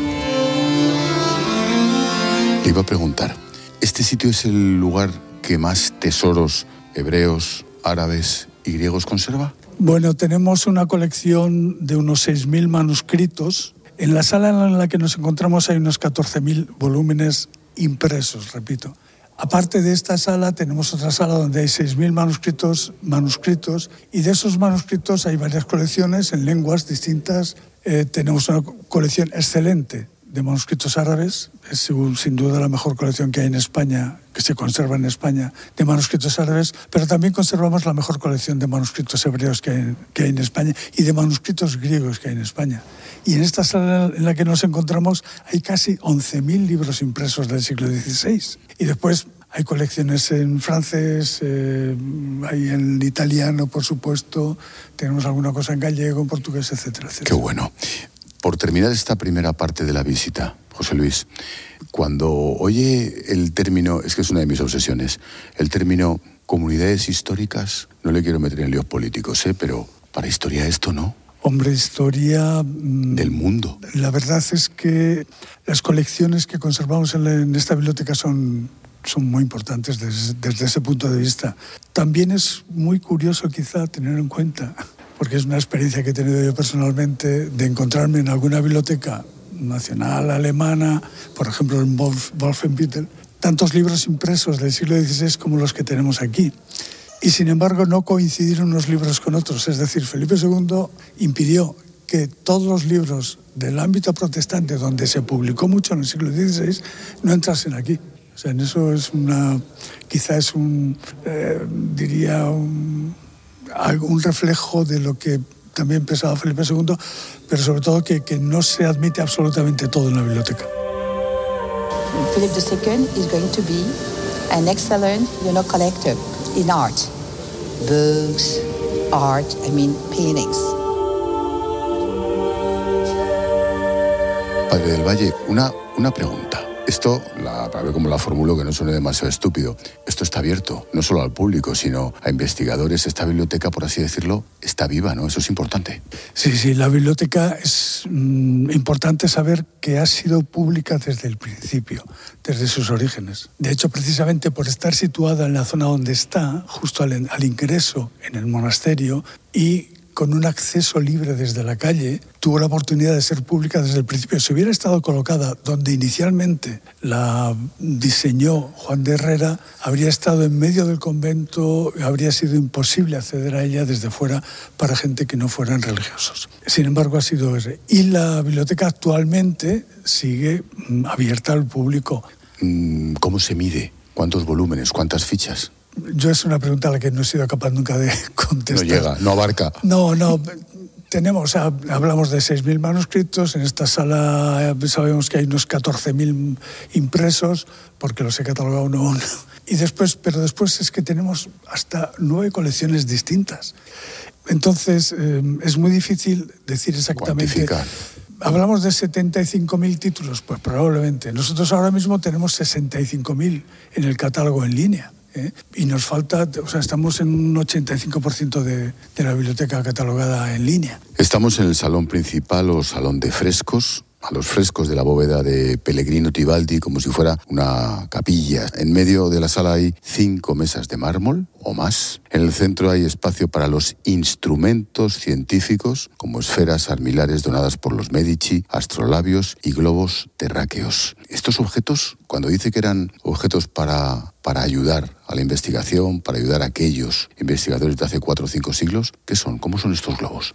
Le iba a preguntar, ¿este sitio es el lugar que más tesoros hebreos, árabes y griegos conserva? Bueno, tenemos una colección de unos seis mil manuscritos. En la sala en la que nos encontramos hay unos catorce mil volúmenes impresos, repito. Aparte de esta sala, tenemos otra sala donde hay seis mil manuscritos, manuscritos, y de esos manuscritos hay varias colecciones en lenguas distintas. Eh, tenemos una colección excelente de manuscritos árabes, es sin duda la mejor colección que hay en España, que se conserva en España, de manuscritos árabes, pero también conservamos la mejor colección de manuscritos hebreos que hay, que hay en España y de manuscritos griegos que hay en España. Y en esta sala en la que nos encontramos hay casi once mil libros impresos del siglo dieciséis. Y después hay colecciones en francés, eh, hay en italiano, por supuesto, tenemos alguna cosa en gallego, en portugués, etcétera, etcétera. Qué bueno. Por terminar esta primera parte de la visita, José Luis, cuando oye el término, es que es una de mis obsesiones, el término comunidades históricas, no le quiero meter en líos políticos, ¿eh? Pero para historia esto, ¿no? Hombre, historia... Del mundo. La verdad es que las colecciones que conservamos en, la, en esta biblioteca son, son muy importantes desde, desde ese punto de vista. También es muy curioso quizá tener en cuenta, porque es una experiencia que he tenido yo personalmente, de encontrarme en alguna biblioteca nacional alemana, por ejemplo en Wolf, Wolfenbüttel, tantos libros impresos del siglo dieciséis como los que tenemos aquí. Y sin embargo no coincidieron unos libros con otros. Es decir, Felipe segundo impidió que todos los libros del ámbito protestante, donde se publicó mucho en el siglo dieciséis, no entrasen aquí. O sea, en eso es una, quizá es un, eh, diría, un, un reflejo de lo que también pensaba Felipe segundo, pero sobre todo que, que no se admite absolutamente todo en la biblioteca. Philip the Second is going to be an excellent, you know, collector. in art, books, art, I mean paintings. Padre del Valle, una, una pregunta. Esto, la, para ver cómo la formulo, que no suene demasiado estúpido, esto está abierto, no solo al público, sino a investigadores. Esta biblioteca, por así decirlo, está viva, ¿no? Eso es importante. Sí, sí, la biblioteca es mm, importante saber que ha sido pública desde el principio, desde sus orígenes. De hecho, precisamente por estar situada en la zona donde está, justo al, al ingreso en el monasterio, y con un acceso libre desde la calle, tuvo la oportunidad de ser pública desde el principio. Si hubiera estado colocada donde inicialmente la diseñó Juan de Herrera, habría estado en medio del convento, habría sido imposible acceder a ella desde fuera para gente que no fueran religiosos. Sin embargo, ha sido ese. Y la biblioteca actualmente sigue abierta al público. ¿Cómo se mide? ¿Cuántos volúmenes? ¿Cuántas fichas? Yo es una pregunta a la que no he sido capaz nunca de contestar. No llega, no abarca. No, no. Tenemos, o sea, hablamos de seis mil manuscritos. En esta sala sabemos que hay unos catorce mil impresos, porque los he catalogado uno a uno. Y después, pero después es que tenemos hasta nueve colecciones distintas. Entonces, eh, es muy difícil decir exactamente. Cuantificar. ¿Hablamos de setenta y cinco mil títulos? Pues probablemente. Nosotros ahora mismo tenemos sesenta y cinco mil en el catálogo en línea. ¿eh? Y nos falta, o sea, estamos en un ochenta y cinco por ciento de, de la biblioteca catalogada en línea. Estamos en el salón principal o salón de frescos, a los frescos de la bóveda de Pellegrino Tibaldi, como si fuera una capilla. En medio de la sala hay cinco mesas de mármol o más. En el centro hay espacio para los instrumentos científicos, como esferas armilares donadas por los Medici, astrolabios y globos terráqueos. Estos objetos, cuando dice que eran objetos para, para ayudar a la investigación, para ayudar a aquellos investigadores de hace cuatro o cinco siglos, ¿qué son? ¿Cómo son estos globos?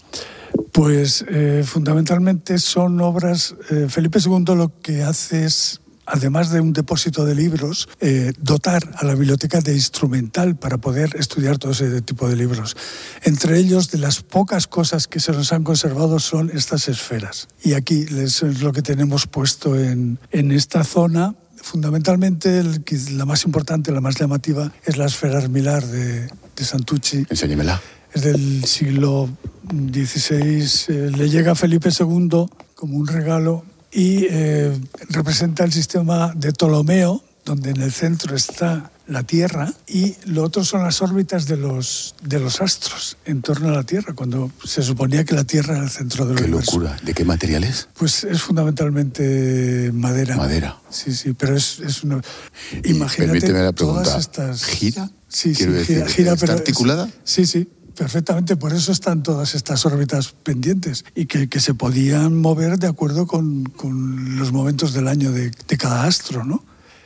Pues eh, fundamentalmente son obras. Eh, Felipe segundo lo que hace es, además de un depósito de libros, eh, dotar a la biblioteca de instrumental para poder estudiar todo ese tipo de libros. Entre ellos, de las pocas cosas que se nos han conservado son estas esferas. Y aquí es lo que tenemos puesto en, en esta zona. Fundamentalmente, el, la más importante, la más llamativa, es la esfera armilar de, de Santucci. Enséñemela. Es del siglo dieciséis, eh, le llega a Felipe segundo como un regalo y eh, representa el sistema de Ptolomeo, donde en el centro está la Tierra y lo otro son las órbitas de los, de los astros en torno a la Tierra, cuando se suponía que la Tierra era el centro del universo. ¡Qué locura! ¿De qué material es? Pues es fundamentalmente madera. Madera. Sí, sí, pero es, es una... Imagínate. Permíteme la pregunta. Todas estas... ¿Gira? Sí, sí, Quiero decir, gira, gira, ¿está pero articulada? Es, sí, sí. Perfectamente, por eso están todas estas órbitas pendientes y que, que se podían mover de acuerdo con, con los momentos del año de, de cada astro, ¿no?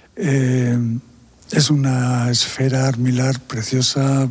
Eh, es una esfera armilar preciosa.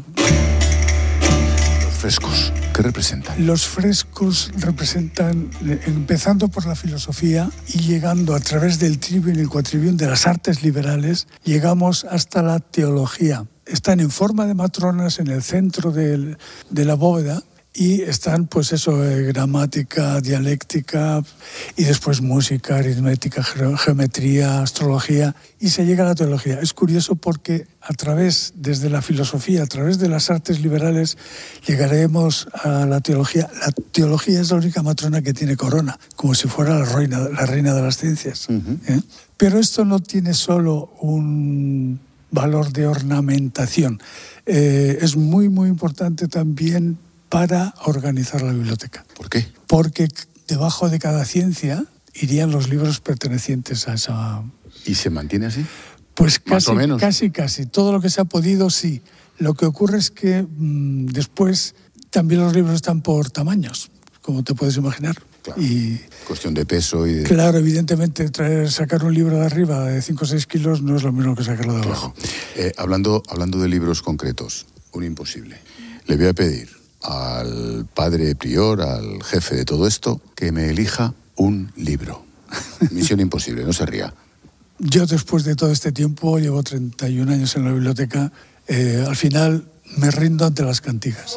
Los frescos, ¿qué representan? Los frescos representan, empezando por la filosofía y llegando a través del trivium y el quadrivium de las artes liberales, llegamos hasta la teología. Están en forma de matronas en el centro del, de la bóveda y están, pues eso, eh, gramática, dialéctica y después música, aritmética, ge- geometría, astrología y se llega a la teología. Es curioso porque a través, desde la filosofía, a través de las artes liberales, llegaremos a la teología. La teología es la única matrona que tiene corona, como si fuera la reina, la reina de las ciencias. Uh-huh. ¿eh? Pero esto no tiene solo un valor de ornamentación. Eh, es muy, muy importante también para organizar la biblioteca. ¿Por qué? Porque debajo de cada ciencia irían los libros pertenecientes a esa... ¿Y se mantiene así? Pues casi, más o menos. casi, casi. Todo lo que se ha podido, sí. Lo que ocurre es que mmm, después también los libros están por tamaños, como te puedes imaginar. Claro. Y cuestión de peso y de... Claro, evidentemente, traer, sacar un libro de arriba de cinco o seis kilos no es lo mismo que sacarlo de claro. abajo. Eh, hablando, hablando de libros concretos, un imposible. Le voy a pedir al padre prior, al jefe de todo esto, que me elija un libro. Misión imposible, no se ría. Yo, después de todo este tiempo, llevo treinta y un años en la biblioteca, eh, al final me rindo ante las cantigas.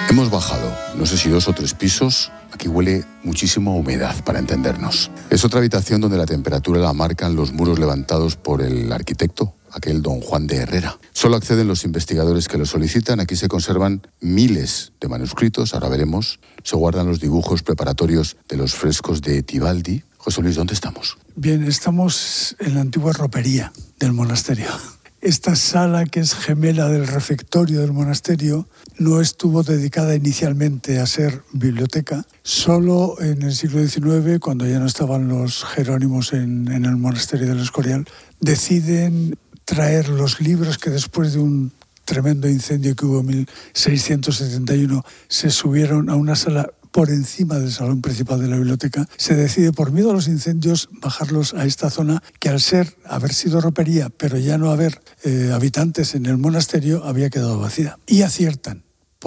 Hemos bajado, no sé si dos o tres pisos. Aquí huele muchísimo a humedad, para entendernos. Es otra habitación donde la temperatura la marcan los muros levantados por el arquitecto, aquel don Juan de Herrera. Solo acceden los investigadores que lo solicitan. Aquí se conservan miles de manuscritos, ahora veremos. Se guardan los dibujos preparatorios de los frescos de Tibaldi. José Luis, ¿dónde estamos? Bien, estamos en la antigua ropería del monasterio. Esta sala, que es gemela del refectorio del monasterio, no estuvo dedicada inicialmente a ser biblioteca. Solo en el siglo diecinueve, cuando ya no estaban los jerónimos en, en el monasterio del Escorial, deciden traer los libros que después de un tremendo incendio que hubo en mil seiscientos setenta y uno se subieron a una sala por encima del salón principal de la biblioteca. Se decide, por miedo a los incendios, bajarlos a esta zona que, al ser, haber sido ropería, pero ya no haber eh, habitantes en el monasterio, había quedado vacía. Y aciertan,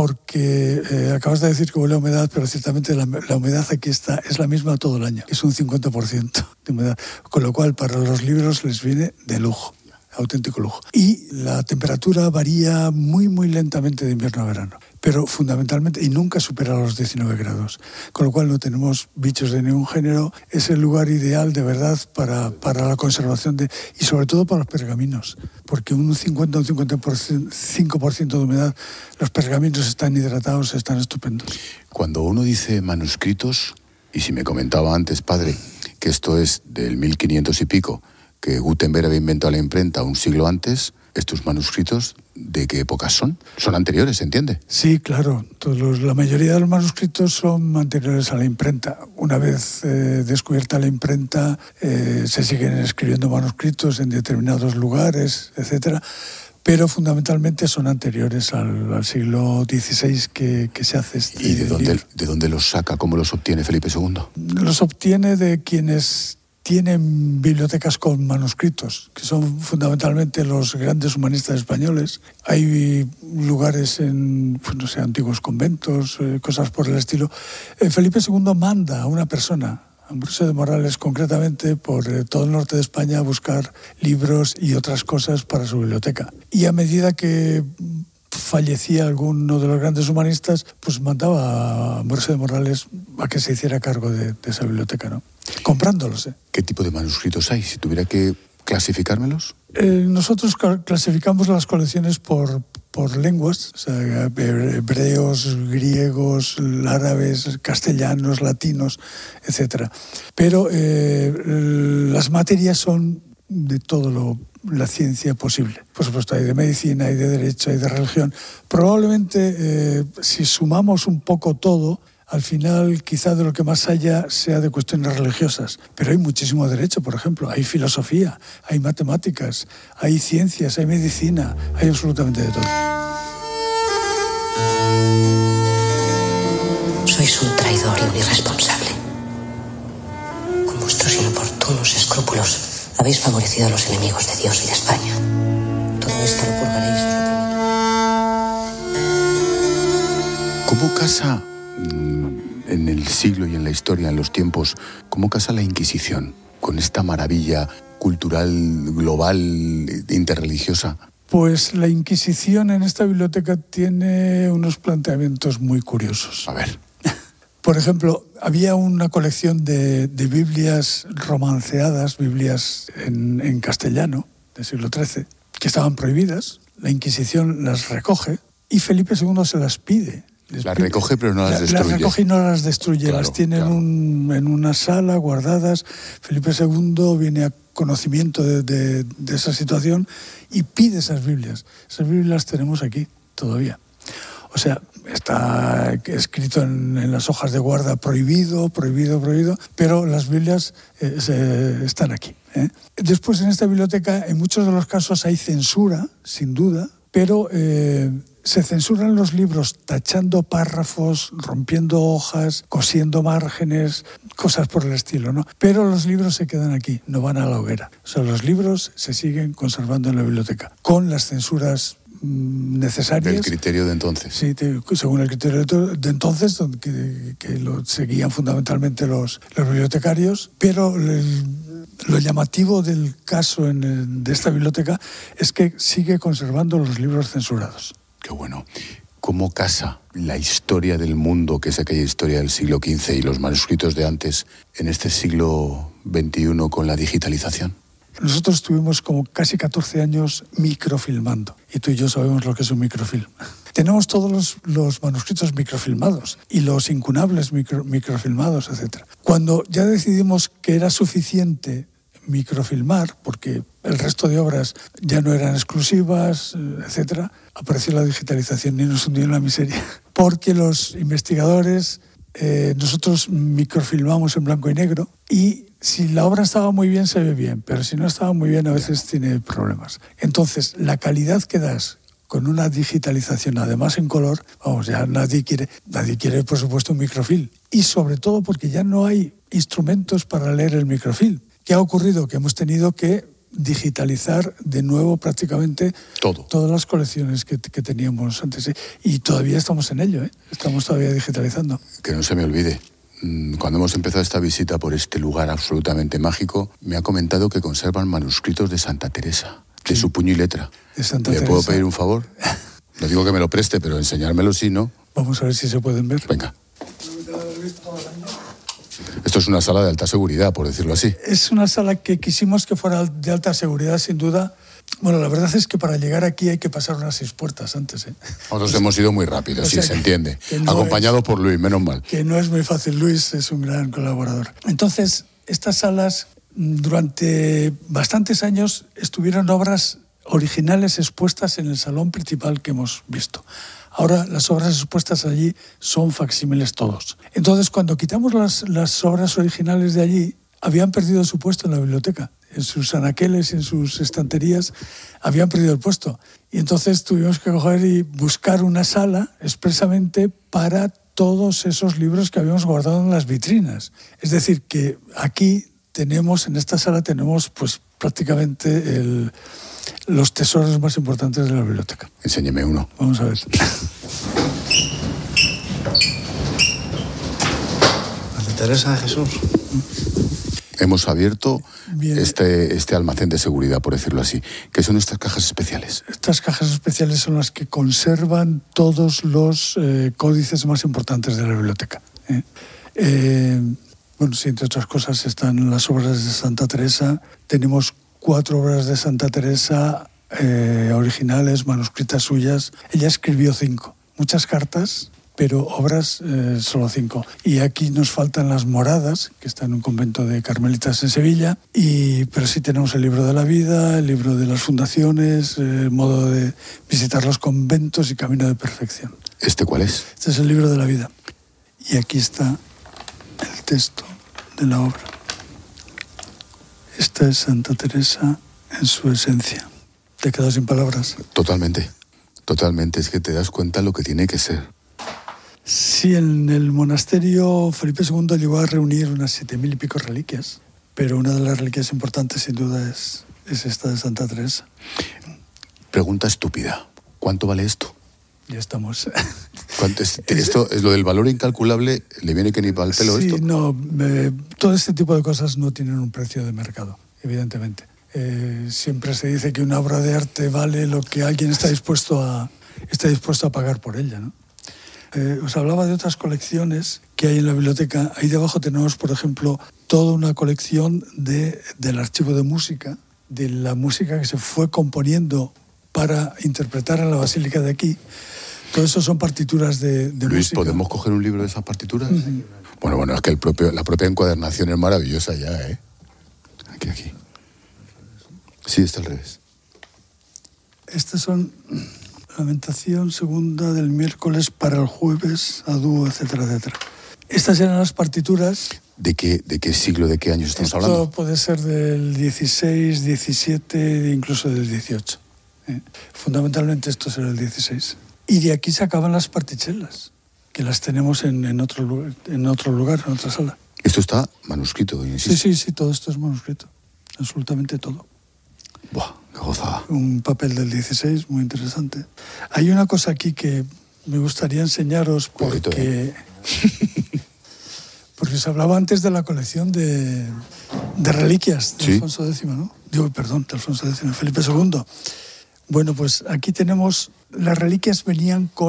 porque eh, acabas de decir que huele a humedad, pero ciertamente la, la humedad aquí está, es la misma todo el año, es un cincuenta por ciento de humedad, con lo cual para los libros les viene de lujo, auténtico lujo. Y la temperatura varía muy, muy lentamente de invierno a verano, pero fundamentalmente, y nunca supera los diecinueve grados, con lo cual no tenemos bichos de ningún género. Es el lugar ideal de verdad para, para la conservación de, y sobre todo para los pergaminos, porque un cincuenta o un cincuenta y cinco por ciento de humedad, los pergaminos están hidratados, están estupendos. Cuando uno dice manuscritos, y si me comentaba antes, padre, que esto es del mil quinientos y pico, que Gutenberg había inventado la imprenta un siglo antes, ¿estos manuscritos de qué épocas son? Son anteriores, ¿se entiende? Sí, claro. Todos los, la mayoría de los manuscritos son anteriores a la imprenta. Una vez eh, descubierta la imprenta, eh, se siguen escribiendo manuscritos en determinados lugares, etcétera, pero fundamentalmente son anteriores al, al siglo dieciséis que, que se hace este ¿Y de dónde, libro. de dónde los saca? ¿Cómo los obtiene Felipe segundo? Los obtiene de quienes tienen bibliotecas con manuscritos, que son fundamentalmente los grandes humanistas españoles. Hay lugares en, pues no sé, antiguos conventos, eh, cosas por el estilo. Eh, Felipe segundo manda a una persona, a Ambrosio de Morales concretamente, por eh, todo el norte de España a buscar libros y otras cosas para su biblioteca. Y a medida que fallecía alguno de los grandes humanistas, pues mandaba a Ambrosio de Morales a que se hiciera cargo de, de esa biblioteca, ¿no? Comprándolos, ¿eh? ¿Qué tipo de manuscritos hay? Si tuviera que clasificármelos. Eh, nosotros clasificamos las colecciones por, por lenguas, o sea, hebreos, griegos, árabes, castellanos, latinos, etcétera. Pero eh, las materias son de todo lo la ciencia posible. Por supuesto, hay de medicina, hay de derecho, hay de religión. Probablemente, eh, si sumamos un poco todo, al final quizá de lo que más haya sea de cuestiones religiosas. Pero hay muchísimo derecho, por ejemplo. Hay filosofía, hay matemáticas, hay ciencias, hay medicina, hay absolutamente de todo. Sois un traidor y un irresponsable. Con vuestros inoportunos escrúpulos habéis favorecido a los enemigos de Dios y de España. Todo esto lo purgaréis, os lo prometo. ¿Cómo casa en el siglo y en la historia, en los tiempos, cómo casa la Inquisición con esta maravilla cultural, global, interreligiosa? Pues la Inquisición en esta biblioteca tiene unos planteamientos muy curiosos. A ver. Por ejemplo, había una colección de, de Biblias romanceadas, Biblias en, en castellano del siglo trece, que estaban prohibidas. La Inquisición las recoge y Felipe segundo se las pide. Les las pide, recoge pero no las la, destruye. Las recoge y no las destruye, claro, las tiene claro. un, en una sala guardadas. Felipe segundo viene a conocimiento de, de, de esa situación y pide esas Biblias. Esas Biblias las tenemos aquí todavía. O sea, está escrito en, en las hojas de guarda prohibido, prohibido, prohibido, pero las Biblias eh, se, están aquí, ¿eh? Después, en esta biblioteca, en muchos de los casos hay censura, sin duda, pero eh, se censuran los libros tachando párrafos, rompiendo hojas, cosiendo márgenes, cosas por el estilo, ¿no? Pero los libros se quedan aquí, no van a la hoguera. O sea, los libros se siguen conservando en la biblioteca, con las censuras necesarias. Del criterio de entonces. Sí, de, según el criterio de entonces, que, que lo seguían fundamentalmente los, los bibliotecarios, pero el, lo llamativo del caso en el, de esta biblioteca es que sigue conservando los libros censurados. Qué bueno. cómo casa la historia del mundo, que es aquella historia del siglo quince y los manuscritos de antes, en este siglo veintiuno con la digitalización? Nosotros estuvimos como casi catorce años microfilmando, y tú y yo sabemos lo que es un microfilm. Tenemos todos los, los manuscritos microfilmados y los incunables micro, microfilmados, etcétera. Cuando ya decidimos que era suficiente microfilmar, porque el resto de obras ya no eran exclusivas, etcétera, apareció la digitalización y nos hundió en la miseria. Porque los investigadores, eh, nosotros microfilmamos en blanco y negro, y si la obra estaba muy bien, se ve bien, pero si no estaba muy bien, a veces tiene problemas. Entonces, la calidad que das con una digitalización, además en color, vamos, ya nadie quiere, nadie quiere, por supuesto, un microfilm. Y sobre todo porque ya no hay instrumentos para leer el microfilm. ¿Qué ha ocurrido? Que hemos tenido que digitalizar de nuevo prácticamente todo. Todas las colecciones que, que teníamos antes. Y todavía estamos en ello, ¿eh? Estamos todavía digitalizando. Que no se me olvide, cuando hemos empezado esta visita por este lugar absolutamente mágico, me ha comentado que conservan manuscritos de Santa Teresa, de su puño y letra. De Santa ¿Le Teresa. puedo pedir un favor? No digo que me lo preste, pero enseñármelo sí, ¿no? Vamos a ver si se pueden ver. Venga. Esto es una sala de alta seguridad, por decirlo así. Es una sala que quisimos que fuera de alta seguridad, sin duda. Bueno, la verdad es que para llegar aquí hay que pasar unas seis puertas antes, ¿eh? Nosotros hemos ido muy rápido, sí, sea, se entiende. No Acompañado es, por Luis, menos mal. Que no es muy fácil. Luis es un gran colaborador. Entonces, estas salas, durante bastantes años, estuvieron obras originales expuestas en el salón principal que hemos visto. Ahora las obras expuestas allí son facsímiles todos. Entonces, cuando quitamos las, las obras originales de allí, habían perdido su puesto en la biblioteca. En sus anaqueles, en sus estanterías, habían perdido el puesto. Y entonces tuvimos que coger y buscar una sala expresamente para todos esos libros que habíamos guardado en las vitrinas. Es decir, que aquí tenemos, en esta sala tenemos pues prácticamente el, los tesoros más importantes de la biblioteca. Enséñeme uno. Vamos a ver. Santa Teresa de Jesús. Hemos abierto Bien. este, este almacén de seguridad, por decirlo así. ¿Qué son estas cajas especiales? Estas cajas especiales son las que conservan todos los eh, códices más importantes de la biblioteca. ¿eh? Eh, bueno, sí, entre otras cosas están las obras de Santa Teresa. Tenemos cuatro obras de Santa Teresa eh, originales, manuscritas suyas. Ella escribió cinco. Muchas cartas, pero obras eh, solo cinco. Y aquí nos faltan las moradas, que está en un convento de carmelitas en Sevilla, y, pero sí tenemos el libro de la vida, el libro de las fundaciones, el modo de visitar los conventos y camino de perfección. ¿Este cuál es? Este es el libro de la vida. Y aquí está el texto de la obra. Esta es Santa Teresa en su esencia. ¿Te he quedado sin palabras? Totalmente, totalmente. Es que te das cuenta lo que tiene que ser. Sí, en el monasterio Felipe segundo llegó a reunir unas siete mil y pico reliquias, pero una de las reliquias importantes sin duda es, es esta de Santa Teresa. Pregunta estúpida. ¿Cuánto vale esto? Ya estamos. ¿Cuánto es, esto es lo del valor incalculable, ¿le viene que ni para el pelo sí, esto? no, eh, todo este tipo de cosas no tienen un precio de mercado, evidentemente. Eh, siempre se dice que una obra de arte vale lo que alguien está dispuesto a, está dispuesto a pagar por ella, ¿no? Eh, os hablaba de otras colecciones que hay en la biblioteca. Ahí debajo tenemos, por ejemplo, toda una colección de, del archivo de música, de la música que se fue componiendo para interpretar en la basílica de aquí. Todo eso son partituras de, de Luis, música. ¿podemos coger un libro de esas partituras? Uh-huh. Bueno, bueno, es que el propio, la propia encuadernación es maravillosa ya, ¿eh? Aquí, aquí. Sí, está al revés. Estas son... Lamentación segunda del miércoles para el jueves, a dúo, etcétera, etcétera. Estas eran las partituras. ¿De qué, de qué siglo, de qué años estamos Esto hablando? puede ser del dieciséis, diecisiete, incluso del dieciocho. ¿eh? Fundamentalmente esto será el dieciséis. Y de aquí sacaban las partichelas, que las tenemos en, en, otro, lugar, en otro lugar, en otra sala. Esto está manuscrito, insisto. Sí, sí, sí, todo esto es manuscrito. Absolutamente todo. Buah, qué gozada. Un papel del dieciséis muy interesante. Hay una cosa aquí que me gustaría enseñaros porque, ¿eh? porque os hablaba antes de la colección de, de reliquias de ¿sí? Alfonso décimo, ¿no? Digo, perdón, de Alfonso décimo, Felipe segundo. Bueno, pues aquí tenemos, las reliquias venían con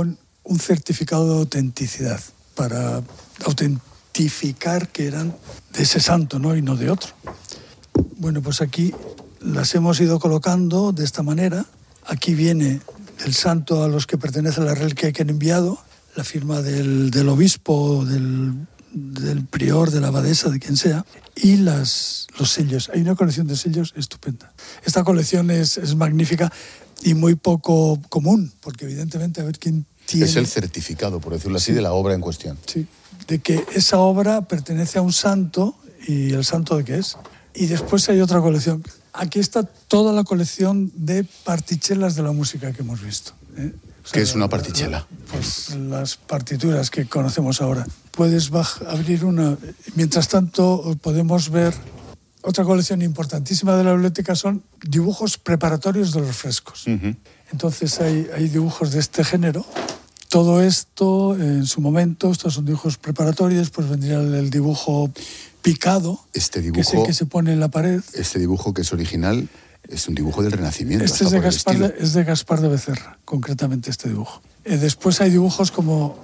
un certificado de autenticidad para autentificar que eran de ese santo, ¿no? Y no de otro. Bueno, pues aquí las hemos ido colocando de esta manera. Aquí viene el santo a los que pertenece la reliquia que han enviado, la firma del, del obispo, del, del prior, de la abadesa, de quien sea, y las, los sellos. Hay una colección de sellos estupenda. Esta colección es, es magnífica y muy poco común, porque evidentemente a ver quién tiene... Es el certificado, por decirlo así, sí, de la obra en cuestión. Sí, de que esa obra pertenece a un santo, y el santo de qué es. Y después hay otra colección. Aquí está toda la colección de partichelas de la música que hemos visto, ¿eh? O sea, ¿qué es una partichela? Pues las partituras que conocemos ahora. Puedes baj- abrir una... Mientras tanto, podemos ver otra colección importantísima de la biblioteca, son dibujos preparatorios de los frescos. Uh-huh. Entonces hay, hay dibujos de este género. Todo esto, en su momento, estos son dibujos preparatorios, pues vendría el, el dibujo picado, este dibujo, que es el que se pone en la pared. Este dibujo, que es original, es un dibujo del Renacimiento. Este es de, Gaspar de, es de Gaspar de Becerra, concretamente este dibujo. Eh, después hay dibujos como,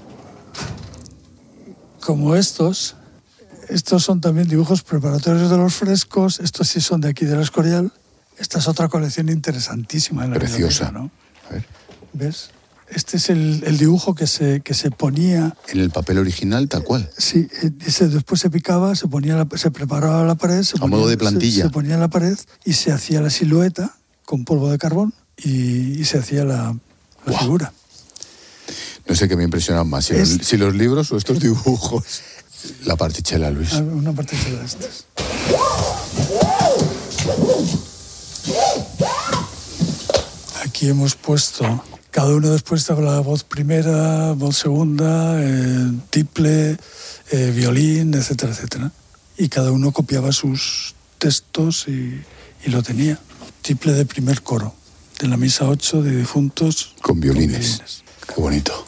como estos. Estos son también dibujos preparatorios de los frescos. Estos sí son de aquí, del Escorial. Esta es otra colección interesantísima. En la Preciosa. ¿No? A ver. ¿Ves? Este es el, el dibujo que se, que se ponía... ¿En el papel original, tal cual? Sí, ese después se picaba, se, ponía la, se preparaba la pared... Se a ponía, modo de plantilla. Se, se ponía en la pared y se hacía la silueta con polvo de carbón y, y se hacía la, la wow. figura. No sé qué me impresionan más, si, es... los, si los libros o estos dibujos. La partichela, Luis. Una partichela de estas. Aquí hemos puesto... Cada uno después estaba la voz primera, voz segunda, eh, tiple, eh, violín, etcétera, etcétera. Y cada uno copiaba sus textos y, y lo tenía. Tiple de primer coro, de la misa ocho de difuntos. Con violines. Con violines. Qué bonito.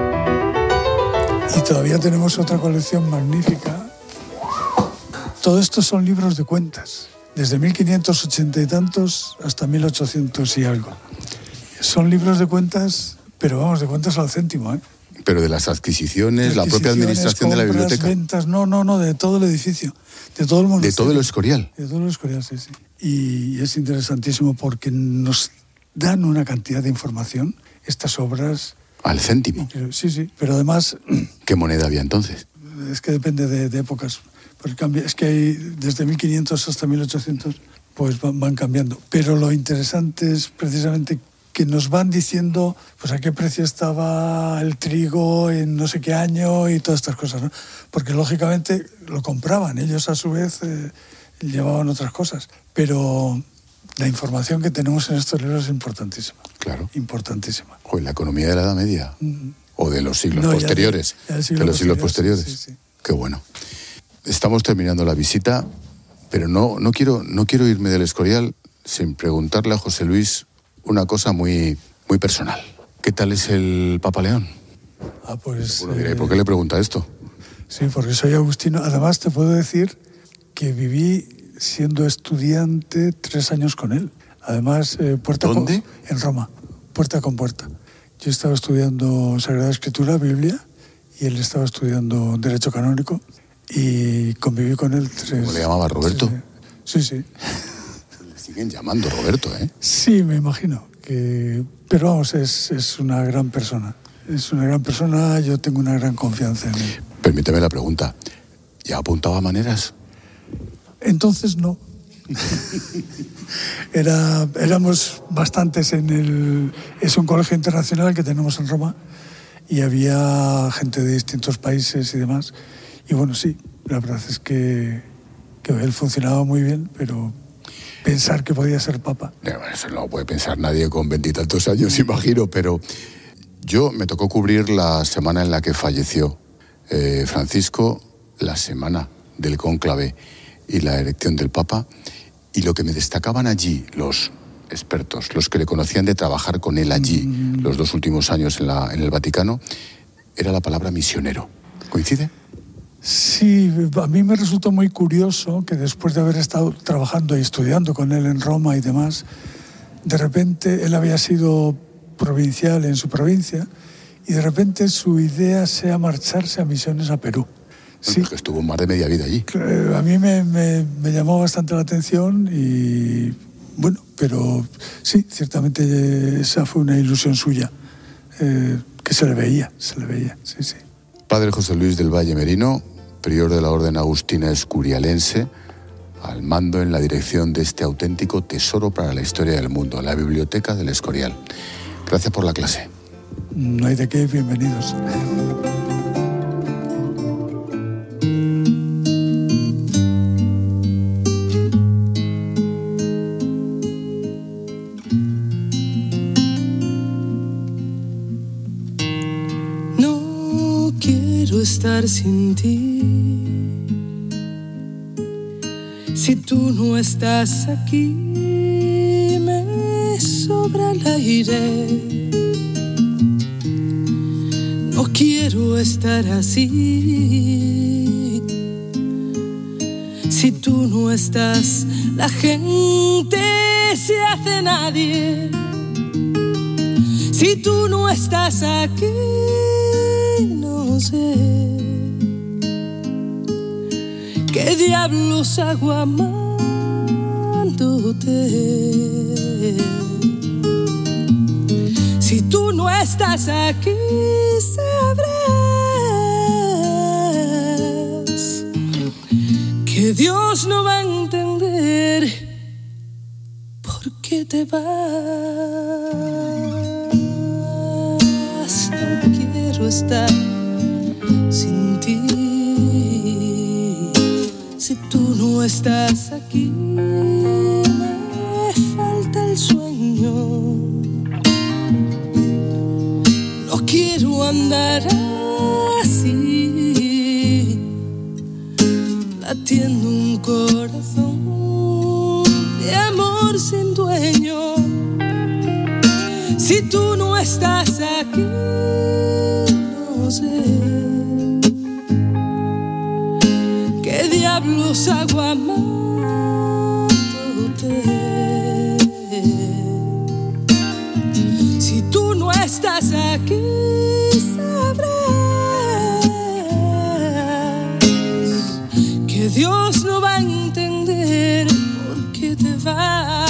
Y todavía tenemos otra colección magnífica. Todo esto son libros de cuentas, desde mil quinientos ochenta y tantos hasta mil ochocientos y algo. Son libros de cuentas, pero vamos, de cuentas al céntimo, ¿eh? Pero de las adquisiciones, la propia administración compras, de la biblioteca. Ventas, no, no, no, de todo el edificio, de todo el monasterio. De todo el Escorial. De todo el Escorial, sí, sí. Y es interesantísimo porque nos dan una cantidad de información, estas obras. Al céntimo. Sí, sí, pero además... ¿Qué moneda había entonces? Es que depende de, de épocas. Porque es que hay desde mil quinientos hasta mil ochocientos, pues van, van cambiando. Pero lo interesante es precisamente que nos van diciendo pues a qué precio estaba el trigo en no sé qué año y todas estas cosas, ¿no? Porque lógicamente lo compraban, ellos a su vez eh, llevaban otras cosas, pero la información que tenemos en estos libros es importantísima. Claro. Importantísima. O en la economía de la Edad Media, mm. o de los siglos no, posteriores, ya de, ya siglo de los siglos posteriores. Sí, sí. Qué bueno. Estamos terminando la visita, pero no, no, quiero, no quiero irme del Escorial sin preguntarle a José Luis una cosa muy, muy personal. ¿Qué tal es el Papa León? Ah, pues... Uno dirá, ¿y por qué le pregunta esto? Sí, porque soy agustino. Además, te puedo decir que viví siendo estudiante tres años con él. Además, eh, puerta ¿Dónde? Con, en Roma, puerta con puerta. Yo estaba estudiando Sagrada Escritura, Biblia, y él estaba estudiando Derecho Canónico, y conviví con él tres... ¿Cómo le llamaba, Roberto? Tres, sí, sí. Siguen llamando Roberto, ¿eh? Sí, me imagino. Que, pero vamos, es, es una gran persona. Es una gran persona, yo tengo una gran confianza en él. Permíteme la pregunta. ¿Ya apuntaba maneras? Entonces no. Era, éramos bastantes en el... Es un colegio internacional que tenemos en Roma y había gente de distintos países y demás. Y bueno, sí, la verdad es que, que él funcionaba muy bien, pero... Pensar que podía ser papa. Eso no puede pensar nadie con veintitantos años, imagino, pero yo me tocó cubrir la semana en la que falleció eh, Francisco, la semana del cónclave y la elección del papa, y lo que me destacaban allí los expertos, los que le conocían de trabajar con él allí mm. los dos últimos años en, la, en el Vaticano, era la palabra misionero. ¿Coincide? Sí, a mí me resultó muy curioso que después de haber estado trabajando y estudiando con él en Roma y demás, de repente él había sido provincial en su provincia y de repente su idea sea marcharse a misiones a Perú. Sí. Que estuvo más de media vida allí. A mí me, me, me llamó bastante la atención y bueno, pero sí, ciertamente esa fue una ilusión suya, eh, que se le veía, se le veía, sí, sí. Padre José Luis del Valle Merino, prior de la Orden Agustina Escurialense, al mando en la dirección de este auténtico tesoro para la historia del mundo, la Biblioteca del Escorial. Gracias por la clase. No hay de qué, bienvenidos. No quiero estar sin ti. Si tú no estás aquí, me sobra el aire. No quiero estar así. Si tú no estás, la gente se hace nadie. Si tú no estás aquí, no sé qué diablos hago amándote. Si tú no estás aquí, sabrás que Dios no va a entender por qué te vas. No quiero estar sin ti. Si tú no estás aquí, me falta el sueño. No quiero andar así, latiendo un corazón de amor sin dueño. Si tú no estás aquí, no sé qué diablos hago amándote. Si tú no estás aquí, sabrás que Dios no va a entender por qué te vas.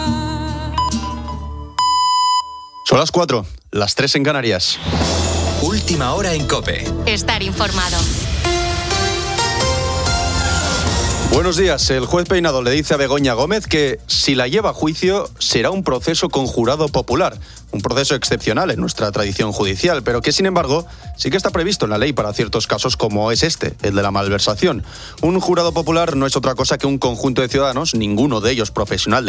Son las cuatro, las tres en Canarias. Última hora en COPE. Estar informado. Buenos días. El juez Peinado le dice a Begoña Gómez que si la lleva a juicio será un proceso con jurado popular, un proceso excepcional en nuestra tradición judicial, pero que sin embargo sí que está previsto en la ley para ciertos casos como es este, el de la malversación. Un jurado popular no es otra cosa que un conjunto de ciudadanos, ninguno de ellos profesional